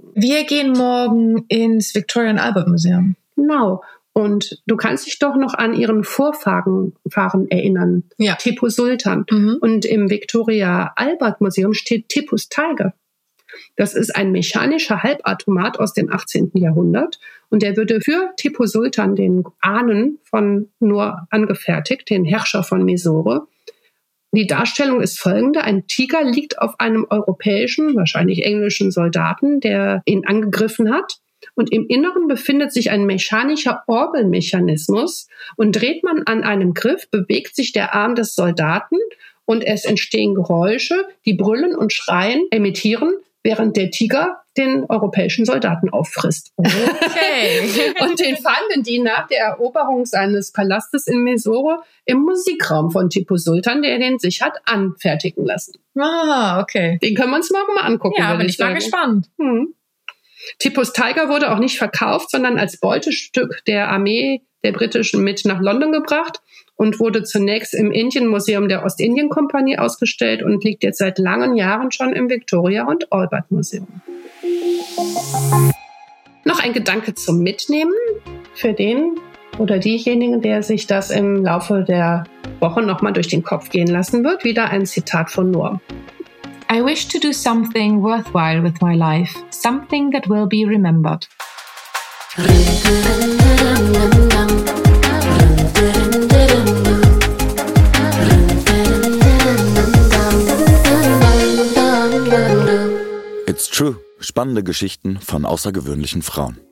Wir gehen morgen ins Victoria and Albert Museum. Genau. Und du kannst dich doch noch an ihren Vorfahren Fahren erinnern. Ja. Tipu Sultan. Mhm. Und im Victoria Albert Museum steht Tipus Tiger. Das ist ein mechanischer Halbautomat aus dem achtzehnten Jahrhundert. Und der würde für Tipu Sultan, den Ahnen von Nur angefertigt, den Herrscher von Mysore. Die Darstellung ist folgende. Ein Tiger liegt auf einem europäischen, wahrscheinlich englischen Soldaten, der ihn angegriffen hat. Und im Inneren befindet sich ein mechanischer Orgelmechanismus. Und dreht man an einem Griff, bewegt sich der Arm des Soldaten und es entstehen Geräusche, die brüllen und schreien, emittieren, während der Tiger den europäischen Soldaten auffrisst. Okay. Und den fanden die nach der Eroberung seines Palastes in Mysore im Musikraum von Tipu Sultan, der den sich hat anfertigen lassen. Ah, okay. Den können wir uns morgen mal angucken. Ja, bin ich mal gespannt. Hm. Tipus Tiger wurde auch nicht verkauft, sondern als Beutestück der Armee der britischen mit nach London gebracht und wurde zunächst im Indian Museum der Ostindien-Kompanie ausgestellt und liegt jetzt seit langen Jahren schon im Victoria und Albert Museum. Noch ein Gedanke zum Mitnehmen für den oder diejenigen, der sich das im Laufe der Woche nochmal durch den Kopf gehen lassen wird. Wieder ein Zitat von Noor. I wish to do something worthwhile with my life, something that will be remembered. It's true. Spannende Geschichten von außergewöhnlichen Frauen.